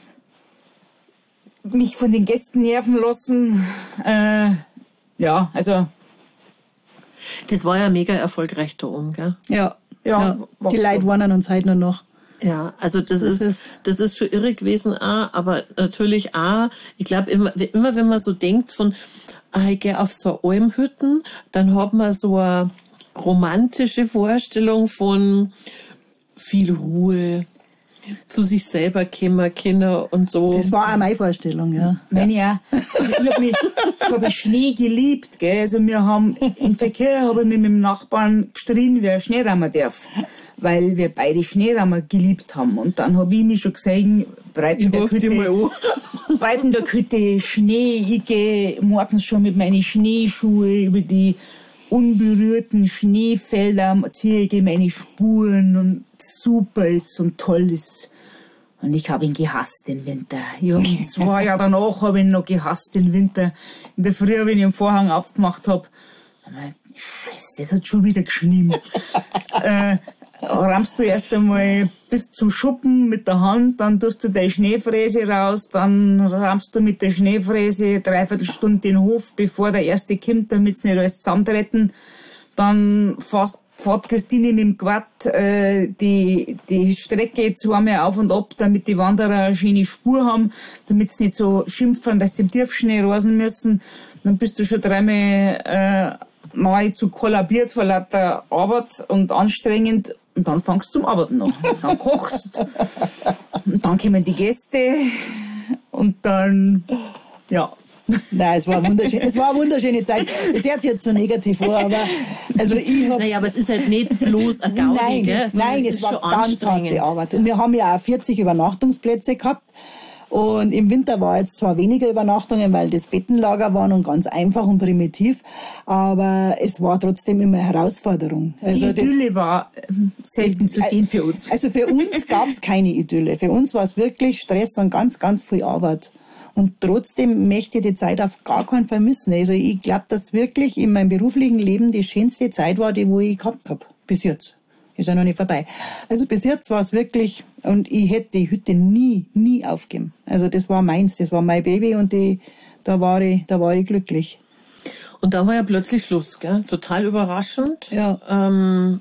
mich von den Gästen nerven lassen. Äh, ja, also das war ja mega erfolgreich da oben, gell? Ja, ja, ja. Die Leute warnen uns heute nur noch. Ja, also das, das ist, ist das ist schon irre gewesen, auch, aber natürlich auch, ich glaube, immer, immer wenn man so denkt von, ah, ich gehe auf so Almhütten, dann hat man so eine romantische Vorstellung von viel Ruhe, zu sich selber kommen, Kinder und so. Das war auch meine Vorstellung, ja. Meine ja. Also ich habe hab Schnee geliebt, gell. Also wir haben, im Verkehr habe ich mit meinem Nachbarn gestritten, wer Schneerammer darf. Weil wir beide Schneerammer geliebt haben. Und dann habe ich mich schon gesehen, Breitenberghütte, Breitenberghütte, Schnee, ich gehe morgens schon mit meinen Schneeschuhen über die unberührten Schneefelder, ziehe ich meine Spuren und super ist und toll ist. Und ich habe ihn gehasst, den Winter. Ja, zwei Jahre danach habe ich ihn noch gehasst, den Winter. In der Früh, wenn ich den Vorhang aufgemacht habe, habe ich gedacht, Scheiße, es hat schon wieder geschnien. äh, rammst du erst einmal bis zum Schuppen mit der Hand, dann tust du deine Schneefräse raus, dann rammst du mit der Schneefräse dreiviertel Stunde den Hof, bevor der Erste kommt, damit sie nicht alles zusammentreten. Dann fährst fährt Christine mit dem Quad äh, die, die Strecke zweimal auf und ab, damit die Wanderer eine schöne Spur haben, damit sie nicht so schimpfen, dass sie im Tiefschnee rasen müssen. Dann bist du schon dreimal äh, nahezu kollabiert vor lauter Arbeit und anstrengend. Und dann fangst du zum Arbeiten an. Dann kochst. Und dann kommen die Gäste. Und dann, ja. Nein, es war wunderschön. Es war eine wunderschöne Zeit. Es hört sich jetzt so negativ vor, aber also ich hab's. Naja, aber es ist halt nicht bloß ein Gaudi, nein, gell? Nein, es, es war ganz harte Arbeit. Und wir haben ja auch vierzig Übernachtungsplätze gehabt. Und im Winter war jetzt zwar weniger Übernachtungen, weil das Bettenlager war und ganz einfach und primitiv, aber es war trotzdem immer eine Herausforderung. Also die Idylle war selten zu sehen für uns. Also für uns gab es keine Idylle. Für uns war es wirklich Stress und ganz, ganz viel Arbeit. Und trotzdem möchte ich die Zeit auf gar keinen Fall missen. Also ich glaube, dass wirklich in meinem beruflichen Leben die schönste Zeit war, die wo ich gehabt habe. Bis jetzt. Ist ja noch nicht vorbei. Also bis jetzt war es wirklich, und ich hätte die Hütte nie, nie aufgeben. Also das war meins, das war mein Baby und die, da war ich, da war ich glücklich. Und dann war ja plötzlich Schluss, gell? Total überraschend. Ja. Ähm,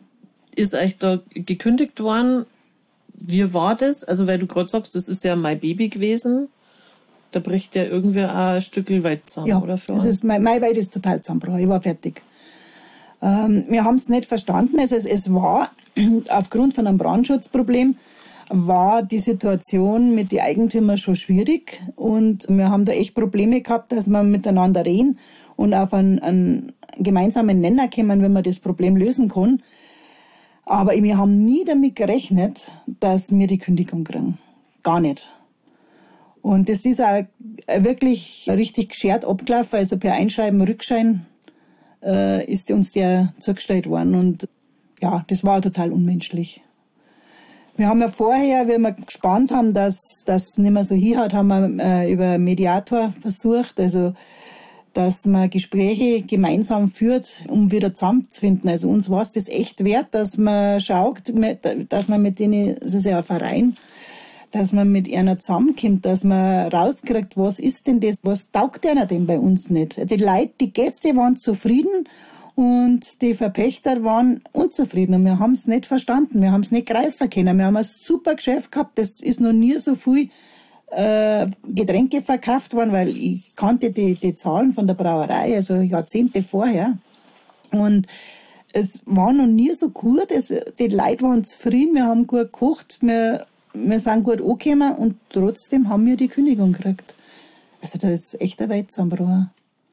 ist euch da gekündigt worden. Wie war das? Also weil du gerade sagst, das ist ja mein Baby gewesen. Da bricht ja irgendwie auch ein Stückchen Wald zusammen, Ja, oder? Für das ist, mein, mein Wald ist total zusammengebrochen. Ich war fertig. Ähm, wir haben es nicht verstanden. Also es, es war aufgrund von einem Brandschutzproblem war die Situation mit den Eigentümern schon schwierig. Und wir haben da echt Probleme gehabt, dass wir miteinander reden und auf einen, einen gemeinsamen Nenner kommen, wenn man das Problem lösen kann. Aber wir haben nie damit gerechnet, dass wir die Kündigung kriegen. Gar nicht. Und das ist auch wirklich richtig geschert abgelaufen. Also per Einschreiben Rückschein äh, ist uns der zugestellt worden. Und ja, das war total unmenschlich. Wir haben ja vorher, wenn wir gespannt haben, dass das nicht mehr so hinhaut, haben wir äh, über einen Mediator versucht, also dass man Gespräche gemeinsam führt, um wieder zusammenzufinden. Also uns war es das echt wert, dass man schaut, dass man mit denen, das ist ja ein Verein, dass man mit einer zusammenkommt, dass man rauskriegt, was ist denn das, was taugt einer denn bei uns nicht. Die Leute, die Gäste waren zufrieden und die Verpächter waren unzufrieden und wir haben es nicht verstanden, wir haben es nicht greifen können. Wir haben ein super Geschäft gehabt, das ist noch nie so viel äh, Getränke verkauft worden, weil ich kannte die, die Zahlen von der Brauerei, also Jahrzehnte vorher. Und es war noch nie so gut, es, die Leute waren zufrieden, wir haben gut gekocht, wir, wir sind gut angekommen und trotzdem haben wir die Kündigung gekriegt. Also das ist echt ein Welt zusammengebrochen.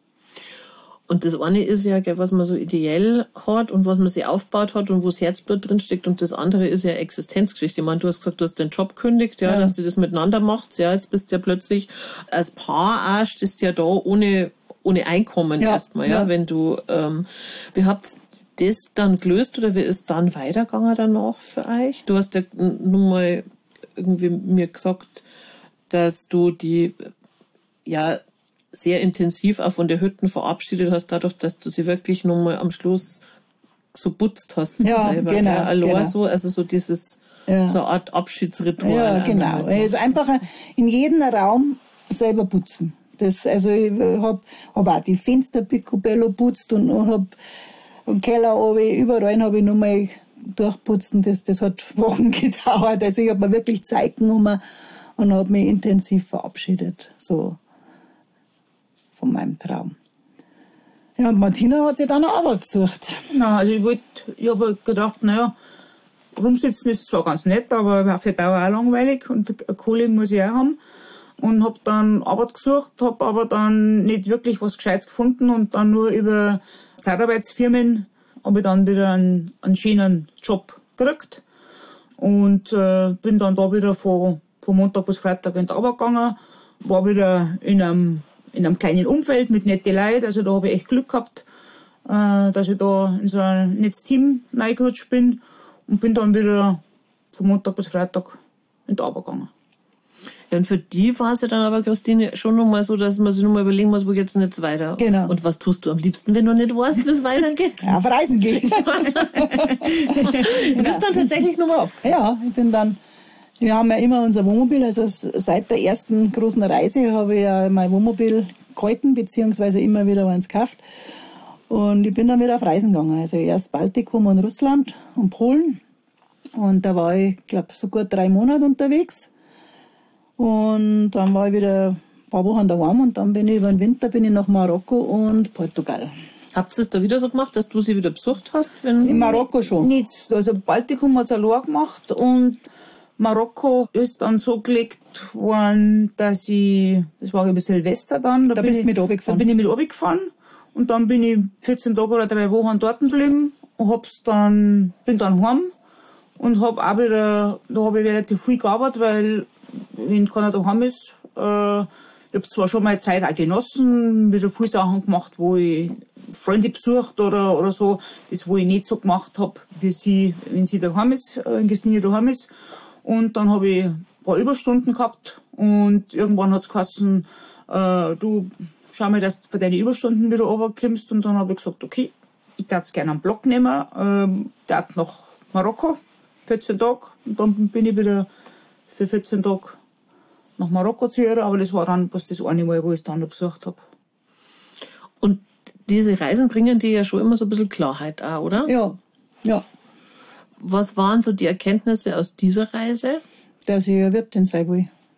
Und das eine ist ja, was man so ideell hat und was man sich aufgebaut hat und wo das Herzblut drinsteckt. Und das andere ist ja Existenzgeschichte. Ich meine, du hast gesagt, du hast den Job gekündigt, ja, ja. dass du das miteinander macht. Ja, jetzt bist du ja plötzlich als Paar auch, stehst ja da ohne, ohne Einkommen ja. erstmal. Ja, ja, wenn du, ähm, wie habt das dann gelöst oder wie ist dann weitergegangen danach für euch? Du hast ja nun mal irgendwie mir gesagt, dass du die, ja, sehr intensiv auch von der Hütten verabschiedet hast, dadurch, dass du sie wirklich nochmal am Schluss so putzt hast. Ja, selber. genau. Ja, allein genau. so, also so dieses, ja. so eine Art Abschiedsritual. Ja, genau. Es ist einfach in jedem Raum selber putzen. Das, also ich habe hab auch die Fenster picobello putzt und, und habe im Keller oben, überall habe ich nochmal durchputzt und das, das hat Wochen gedauert. Also ich habe mir wirklich Zeit genommen und habe mich intensiv verabschiedet. So. Von meinem Traum. Ja, und Martina hat sich dann eine Arbeit gesucht. Nein, also ich wollte, ich habe gedacht, naja, rumsitzen ist zwar ganz nett, aber auf die Dauer auch langweilig und Kohle muss ich auch haben. Und habe dann Arbeit gesucht, habe aber dann nicht wirklich was Gescheites gefunden und dann nur über Zeitarbeitsfirmen habe ich dann wieder einen, einen schönen Job gekriegt und äh, bin dann da wieder von, von Montag bis Freitag in die Arbeit gegangen, war wieder in einem in einem kleinen Umfeld mit netten Leuten. Also da habe ich echt Glück gehabt, äh, dass ich da in so ein nettes Team reingerutscht bin und bin dann wieder von Montag bis Freitag in die Arbeit gegangen. Ja, und für die war es ja dann aber, Christine, schon nochmal so, dass man sich nochmal überlegen muss, wo geht's denn jetzt weiter? Genau. Und was tust du am liebsten, wenn du nicht weißt, wie es weitergeht? Ja, auf Reisen gehen. Du bist dann tatsächlich nochmal ab. Ja, ich bin dann... Wir haben ja immer unser Wohnmobil, also seit der ersten großen Reise habe ich ja mein Wohnmobil gehalten, beziehungsweise immer wieder eins gekauft. Und ich bin dann wieder auf Reisen gegangen. Also erst Baltikum und Russland und Polen. Und da war ich, glaube so gut drei Monate unterwegs. Und dann war ich wieder ein paar Wochen daheim und dann bin ich über den Winter bin ich nach Marokko und Portugal. Habt ihr es da wieder so gemacht, dass du sie wieder besucht hast? Wenn In Marokko schon. Nichts. Also Baltikum hat es allein gemacht und Marokko ist dann so gelegt worden, dass ich, das war über Silvester dann. Da, da bin bist ich, du mit runtergefahren. Da bin ich mit runtergefahren und dann bin ich vierzehn Tage oder drei Wochen dort geblieben und hab's dann, bin dann heim und hab auch wieder, da habe ich relativ viel gearbeitet, weil wenn keiner daheim ist, äh, ich habe zwar schon mal Zeit auch genossen, wieder viele Sachen gemacht, wo ich Freunde besucht oder, oder so, das wo ich nicht so gemacht habe, wie sie, wenn sie daheim ist, wenn Christine daheim ist. Und dann habe ich ein paar Überstunden gehabt und irgendwann hat es geheißen, äh, du schau mal, dass du für deine Überstunden wieder runterkommst. Und dann habe ich gesagt, okay, ich darf es gerne einen Block nehmen, ähm, der nach Marokko, vierzehn Tage. Und dann bin ich wieder für vierzehn Tage nach Marokko zu ihr, aber das war dann bloß das eine Mal, wo ich es dann noch besucht habe. Und diese Reisen bringen dir ja schon immer so ein bisschen Klarheit auch, oder? Ja, ja. Was waren so die Erkenntnisse aus dieser Reise? Dass ich eine Wirtin sein will.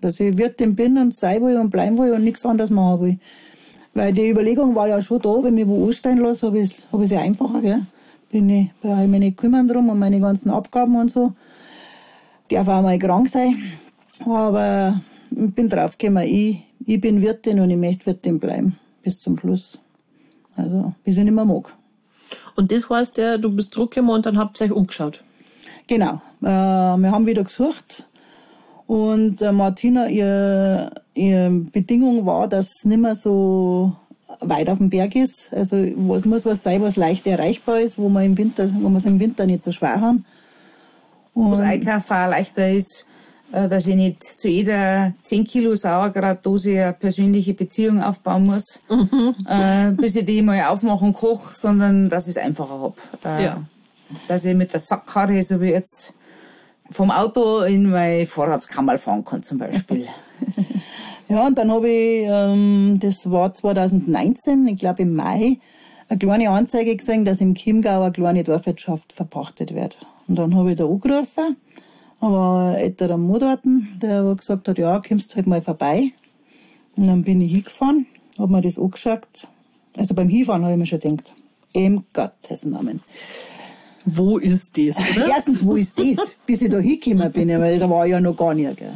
Dass ich Wirtin bin und sein will und bleiben will und nichts anderes machen will. Weil die Überlegung war ja schon da, wenn ich mich wo anstellen lasse, habe ich es hab ja einfacher. Gell? Bin ich, brauche ich mich nicht kümmern drum und meine ganzen Abgaben und so. Darf auch mal krank sein. Aber ich bin draufgekommen, ich, ich bin Wirtin und ich möchte Wirtin bleiben. Bis zum Schluss. Also, bis ich nicht mehr mag. Und das heißt ja, du bist zurückgekommen und dann habt ihr euch umgeschaut? Genau. Äh, wir haben wieder gesucht. Und äh, Martina, ihre, ihre Bedingung war, dass es nicht mehr so weit auf dem Berg ist. Also es muss was sein, was leicht erreichbar ist, wo wir im Winter, wo wir es im Winter nicht so schwer haben. Was einkaufen auch leichter ist, dass ich nicht zu jeder zehn Kilo Sauerkrautdose eine persönliche Beziehung aufbauen muss, mhm. äh, bis ich die mal aufmache und koche, sondern dass ich es einfacher habe. Äh, ja. Dass ich mit der Sackkarre, so wie jetzt, vom Auto in meine Vorratskammer fahren kann zum Beispiel. Ja, und dann habe ich, ähm, das war zwanzig neunzehn, ich glaube im Mai, eine kleine Anzeige gesehen, dass im Chiemgau eine kleine Dorfwirtschaft verpachtet wird. Und dann habe ich da angerufen, aber ein älterer Mann dort, der gesagt hat, ja, kommst halt mal vorbei. Und dann bin ich hingefahren, habe mir das angeschaut. Also beim Hinfahren habe ich mir schon gedacht, im Gottes Namen. Wo ist das, oder? Erstens, wo ist das? Bis ich da hingekommen bin, weil da war ich ja noch gar nicht. Gell.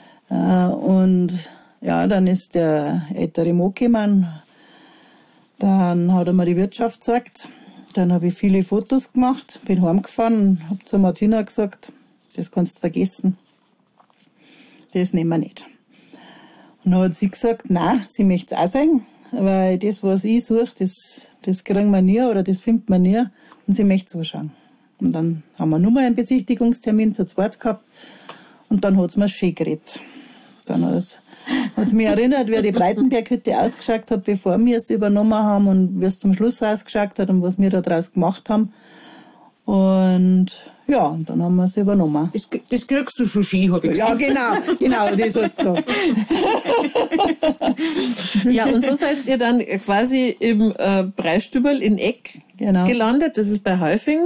Und ja, dann ist der ältere Mann gekommen. Dann hat er mir die Wirtschaft gezeigt. Dann habe ich viele Fotos gemacht, bin heimgefahren und habe zu Martina gesagt, das kannst du vergessen. Das nehmen wir nicht. Und dann hat sie gesagt, nein, sie möchte es auch sagen, weil das, was ich suche, das, das kriegen wir nie oder das findet man nie. Und sie möchte zuschauen. Und dann haben wir nochmal einen Besichtigungstermin zu zweit gehabt. Und dann hat es mir schön geredet. Dann hat es mich erinnert, wie die Breitenberghütte ausgeschaut hat, bevor wir es übernommen haben und wie es zum Schluss ausgeschaut hat und was wir da draus gemacht haben. Und ja, und dann haben wir es übernommen. Das, das kriegst du schon schön, habe ich gesagt. Ja, genau, genau, das hast du gesagt. Ja, und so seid ihr dann quasi im äh, Breistüberl in Eck genau. gelandet. Das ist bei Häufing.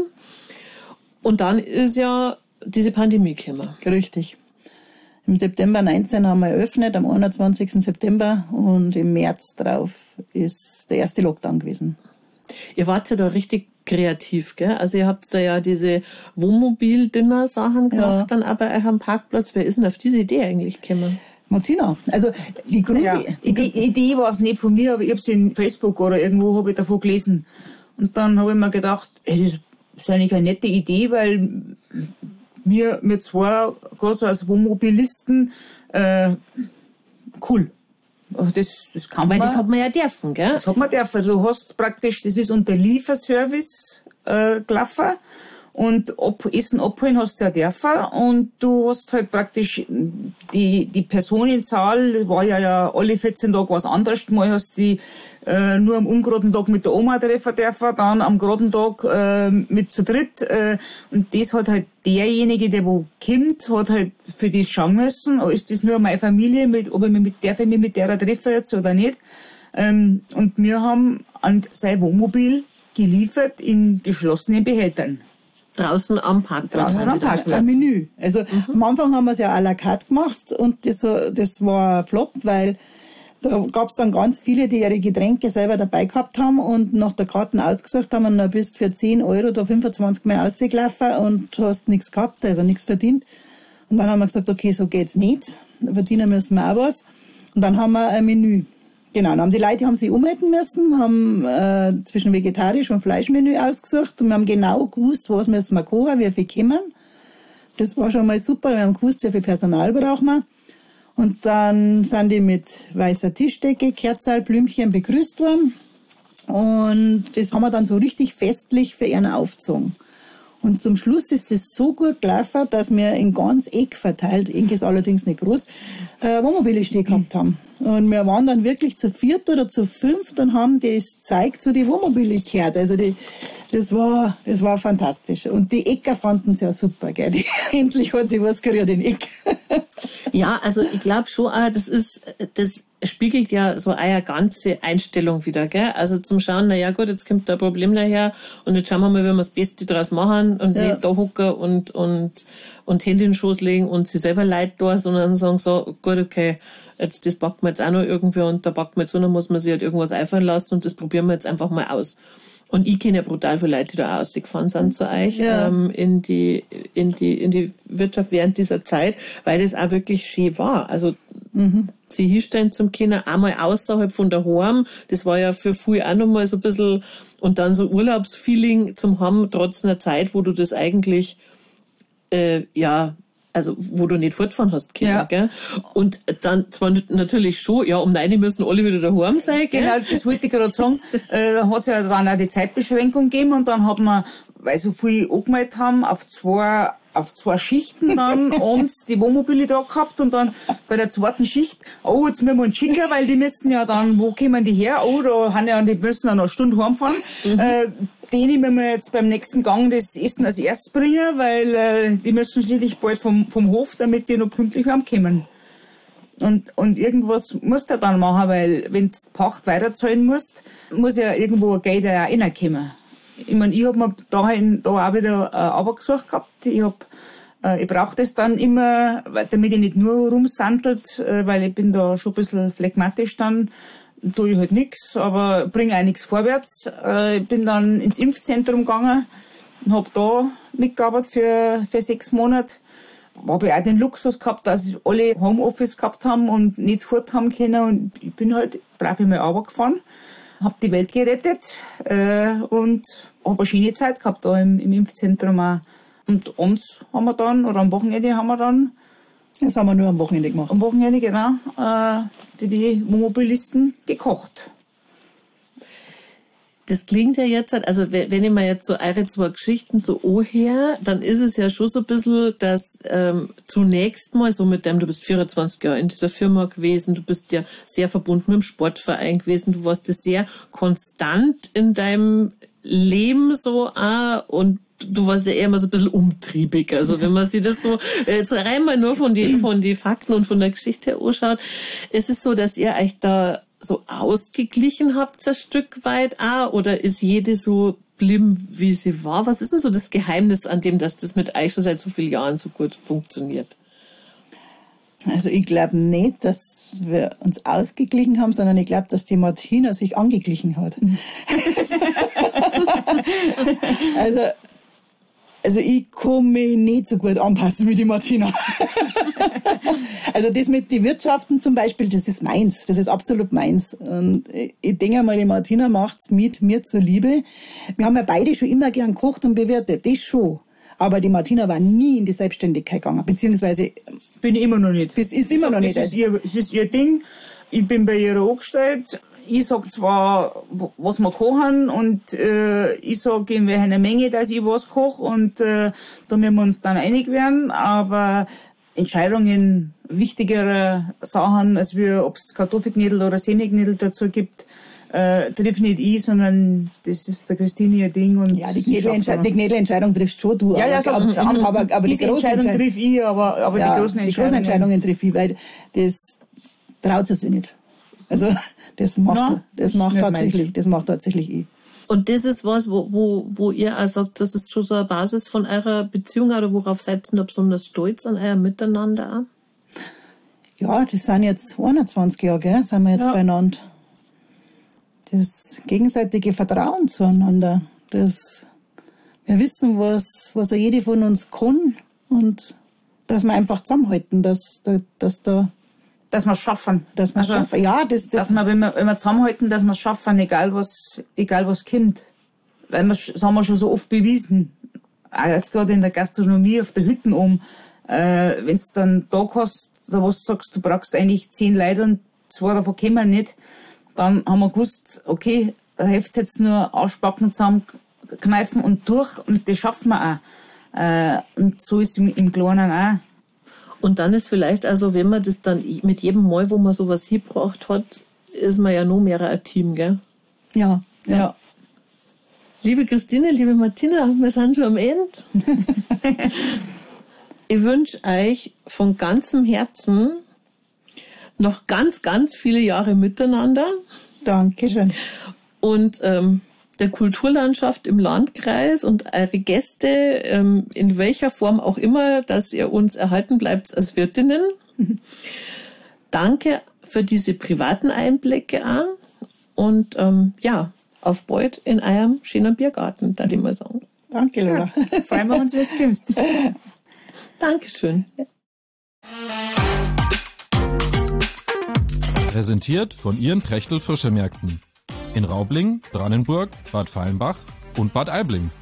Und dann ist ja diese Pandemie gekommen. Richtig. Im September neunzehn haben wir eröffnet, am einundzwanzigsten September. Und im März drauf ist der erste Lockdown gewesen. Ihr wart ja da richtig kreativ, gell? Also ihr habt da ja diese Wohnmobil-Dinner-Sachen gemacht, ja. Dann aber euch am Parkplatz. Wer ist denn auf diese Idee eigentlich gekommen? Martina. Also die Grund ja, die Idee war es nicht von mir, aber ich habe es in Facebook oder irgendwo habe ich davon gelesen. Und dann habe ich mir gedacht, ey, das ist eigentlich eine nette Idee, weil wir, wir zwei, gerade so als Wohnmobilisten, äh, cool. Das, das kann Weil man. das hat man ja dürfen, gell? Das hat man dürfen. Du hast praktisch, das ist unter Lieferservice äh, gelaufen. Und ab, Essen abholen hast du ja dürfen. Und du hast halt praktisch, die, die Personenzahl war ja, ja alle vierzehn Tage was anderes. Mal hast du die äh, nur am ungeraden Tag mit der Oma treffen dürfen, dann am geraden Tag äh, mit zu dritt. Äh, und das hat halt derjenige, der wo kommt, hat halt für das schauen müssen, ist das nur meine Familie, mit, ob ich mich mit, darf ich mich mit der treffen jetzt oder nicht. Ähm, und wir haben an sein Wohnmobil geliefert in geschlossenen Behältern. Draußen am Parkplatz. Draußen am Parkplatz. Ein Menü. Also mhm. am Anfang haben wir es ja à la carte gemacht und das, das war ein Flop, weil da gab es dann ganz viele, die ihre Getränke selber dabei gehabt haben und nach der Karten ausgesucht haben und dann bist für zehn Euro da fünfundzwanzig Mal rausgelaufen und hast nichts gehabt, also nichts verdient. Und dann haben wir gesagt, okay, so geht's nicht. Verdienen müssen wir auch was. Und dann haben wir ein Menü. Genau, dann haben die Leute haben sich umhalten müssen, haben äh, zwischen Vegetarisch- und Fleischmenü ausgesucht und wir haben genau gewusst, was müssen wir kochen, wie viel kommen. Das war schon mal super, wir haben gewusst, wie viel Personal brauchen wir. Und dann sind die mit weißer Tischdecke, Kerzerl, Blümchen begrüßt worden und das haben wir dann so richtig festlich für ihren aufgezogen. Und zum Schluss ist es so gut gelaufen, dass wir in ganz Eck verteilt, Eck ist allerdings nicht groß, äh, Wohnmobile stehen gehabt haben. Und wir waren dann wirklich zu viert oder zu fünft und haben das Zeug zu den Wohnmobile gekehrt. Also die, das war, das war fantastisch. Und die Ecker fanden es ja super, gell. Die, endlich hat sich was gerührt in Eck. Ja, also ich glaube schon auch, das ist, das spiegelt ja so eine ganze Einstellung wieder, gell? Also zum Schauen, na ja gut, jetzt kommt da ein Problem daher und jetzt schauen wir mal, wie wir das Beste draus machen und ja. nicht da hocken und, und, und Hände in den Schoß legen und sich selber leid da, sondern sagen so, gut, okay, jetzt, das packen wir jetzt auch noch irgendwie und da packen wir jetzt so, dann muss man sich halt irgendwas einfallen lassen und das probieren wir jetzt einfach mal aus. Und ich kenne ja brutal viele Leute, die da ausgefahren sind zu euch, ja. ähm, in die, in die, in die Wirtschaft während dieser Zeit, weil das auch wirklich schön war. Also, mhm. sie hinstellen zum Kinder einmal außerhalb von der Heim. Das war ja für viele auch nochmal so ein bisschen, und dann so Urlaubsfeeling zum haben, trotz einer Zeit, wo du das eigentlich, äh, ja, also, wo du nicht fortfahren hast können, ja. gell? Und dann zwar natürlich schon, ja, um neun müssen alle wieder daheim sein, gell? Genau, das wollte ich gerade sagen. äh, da hat es ja dann auch die Zeitbeschränkung gegeben und dann hat man, weil so viel angemeldet haben, auf zwei, auf zwei Schichten dann abends die Wohnmobile da gehabt und dann bei der zweiten Schicht, oh, jetzt müssen wir uns schicken, weil die müssen ja dann, wo kommen die her? Oh, da haben ja, die müssen ja noch eine Stunde heimfahren. Mhm. Äh, denen müssen wir jetzt beim nächsten Gang das Essen als erstes bringen, weil äh, die müssen schließlich bald vom, vom Hof, damit die noch pünktlich heimkommen. Und, und irgendwas musst du dann machen, weil wenn du Pacht weiterzahlen musst, muss ja irgendwo ein Geld ja auch reinkommen. Ich meine, ich hab mir dahin, da auch wieder äh, Arbeit gesucht gehabt. Ich hab, äh, ich brauche das dann immer, weil, damit ich nicht nur rumsandelt, äh, weil ich bin da schon ein bisschen phlegmatisch dann, tue ich halt nichts, aber bringe auch nichts vorwärts. Äh, ich bin dann ins Impfzentrum gegangen und hab da mitgearbeitet für, für sechs Monate. Habe ich auch den Luxus gehabt, dass alle Homeoffice gehabt haben und nicht fort haben können. Und ich bin halt brav in meine Arbeit gefahren, habe die Welt gerettet äh, und habe eine schöne Zeit gehabt da im, im Impfzentrum auch. Und abends haben wir dann, oder am Wochenende haben wir dann... Das haben wir nur am Wochenende gemacht. Am Wochenende, genau, äh, für die Wohnmobilisten gekocht. Das klingt ja jetzt, also wenn ich mir jetzt so eure zwei Geschichten so anhöre, dann ist es ja schon so ein bisschen, dass ähm, zunächst mal so mit dem, du bist vierundzwanzig Jahre in dieser Firma gewesen, du bist ja sehr verbunden mit dem Sportverein gewesen, du warst ja sehr konstant in deinem Leben so auch und du warst ja eher immer so ein bisschen umtriebig. Also wenn man sich das so jetzt rein mal nur von die, von die Fakten und von der Geschichte her anschaut, ist es so, dass ihr euch da so ausgeglichen habt, ein Stück weit auch, oder ist jede so blieben, wie sie war? Was ist denn so das Geheimnis an dem, dass das mit euch schon seit so vielen Jahren so gut funktioniert? Also ich glaube nicht, dass wir uns ausgeglichen haben, sondern ich glaube, dass die Martina sich angeglichen hat. also Also ich kann mich nicht so gut anpassen wie die Martina. Also das mit den Wirtschaften zum Beispiel, das ist meins. Das ist absolut meins. Und ich denke mal, die Martina macht's mit mir zur Liebe. Wir haben ja beide schon immer gern gekocht und bewirtet, das schon. Aber die Martina war nie in die Selbstständigkeit gegangen, beziehungsweise... Bin ich immer noch nicht. Ist, ist immer noch nicht. Es ist, ihr, es ist ihr Ding. Ich bin bei ihr angestellt. Ich sag zwar, was wir kochen und äh, ich sag in welcher Menge, dass ich was koche und äh, da müssen wir uns dann einig werden, aber Entscheidungen wichtigere Sachen, als wir, ob es Kartoffelknödel oder Semmelknödel dazu gibt, äh, trifft nicht ich, sondern das ist der Christine ihr Ding. Und ja, die Knödelentscheidung triffst schon du. Ja, ja, so, aber, aber, aber, aber die großen Entscheidungen triff ich, aber, aber ja, die großen Entscheidungen... Die großen Entscheidungen triff ich, weil das traut sie sich nicht. Also das macht, no, das macht tatsächlich, das macht tatsächlich ich. Und das ist was, wo, wo, wo ihr auch sagt, das ist schon so eine Basis von eurer Beziehung, oder worauf seid ihr da besonders stolz an euer Miteinander auch? Ja, das sind jetzt einundzwanzig Jahre, gell, sind wir jetzt ja. beieinander. Das gegenseitige Vertrauen zueinander, das, wir wissen, was, was jede von uns kann und dass wir einfach zusammenhalten, dass, dass da dass wir es schaffen. Dass wir also, schaffen. Ja, das, das dass wir, wenn wir, wenn wir zusammenhalten, dass wir es schaffen, egal was, egal was kommt. Weil wir, das haben wir schon so oft bewiesen. Auch jetzt gerade in der Gastronomie, auf der Hütten oben. Äh, wenn du dann Tag hast, da was sagst, du brauchst eigentlich zehn Leute und zwei davon kommen nicht, dann haben wir gewusst, okay, da hilft jetzt nur ausspacken, zusammenkneifen und durch und das schaffen wir auch. Äh, und so ist es im, im Kleinen auch. Und dann ist vielleicht, also wenn man das dann mit jedem Mal, wo man sowas hingebracht hat, ist man ja noch mehr ein Team, gell? Ja, ja. ja. Liebe Christine, liebe Martina, wir sind schon am Ende. Ich wünsche euch von ganzem Herzen, noch ganz, ganz viele Jahre miteinander. Dankeschön. Und ähm, der Kulturlandschaft im Landkreis und eure Gäste, ähm, in welcher Form auch immer, dass ihr uns erhalten bleibt als Wirtinnen. Danke für diese privaten Einblicke auch. Und ähm, ja, auf bald in eurem schönen Biergarten, da ich mal sagen. Danke, Lola. Ja, freuen wir uns, wenn du kommst. Dankeschön. Präsentiert von Ihren Prechtl Fischemärkten in Raubling, Brannenburg, Bad Fallenbach und Bad Aibling.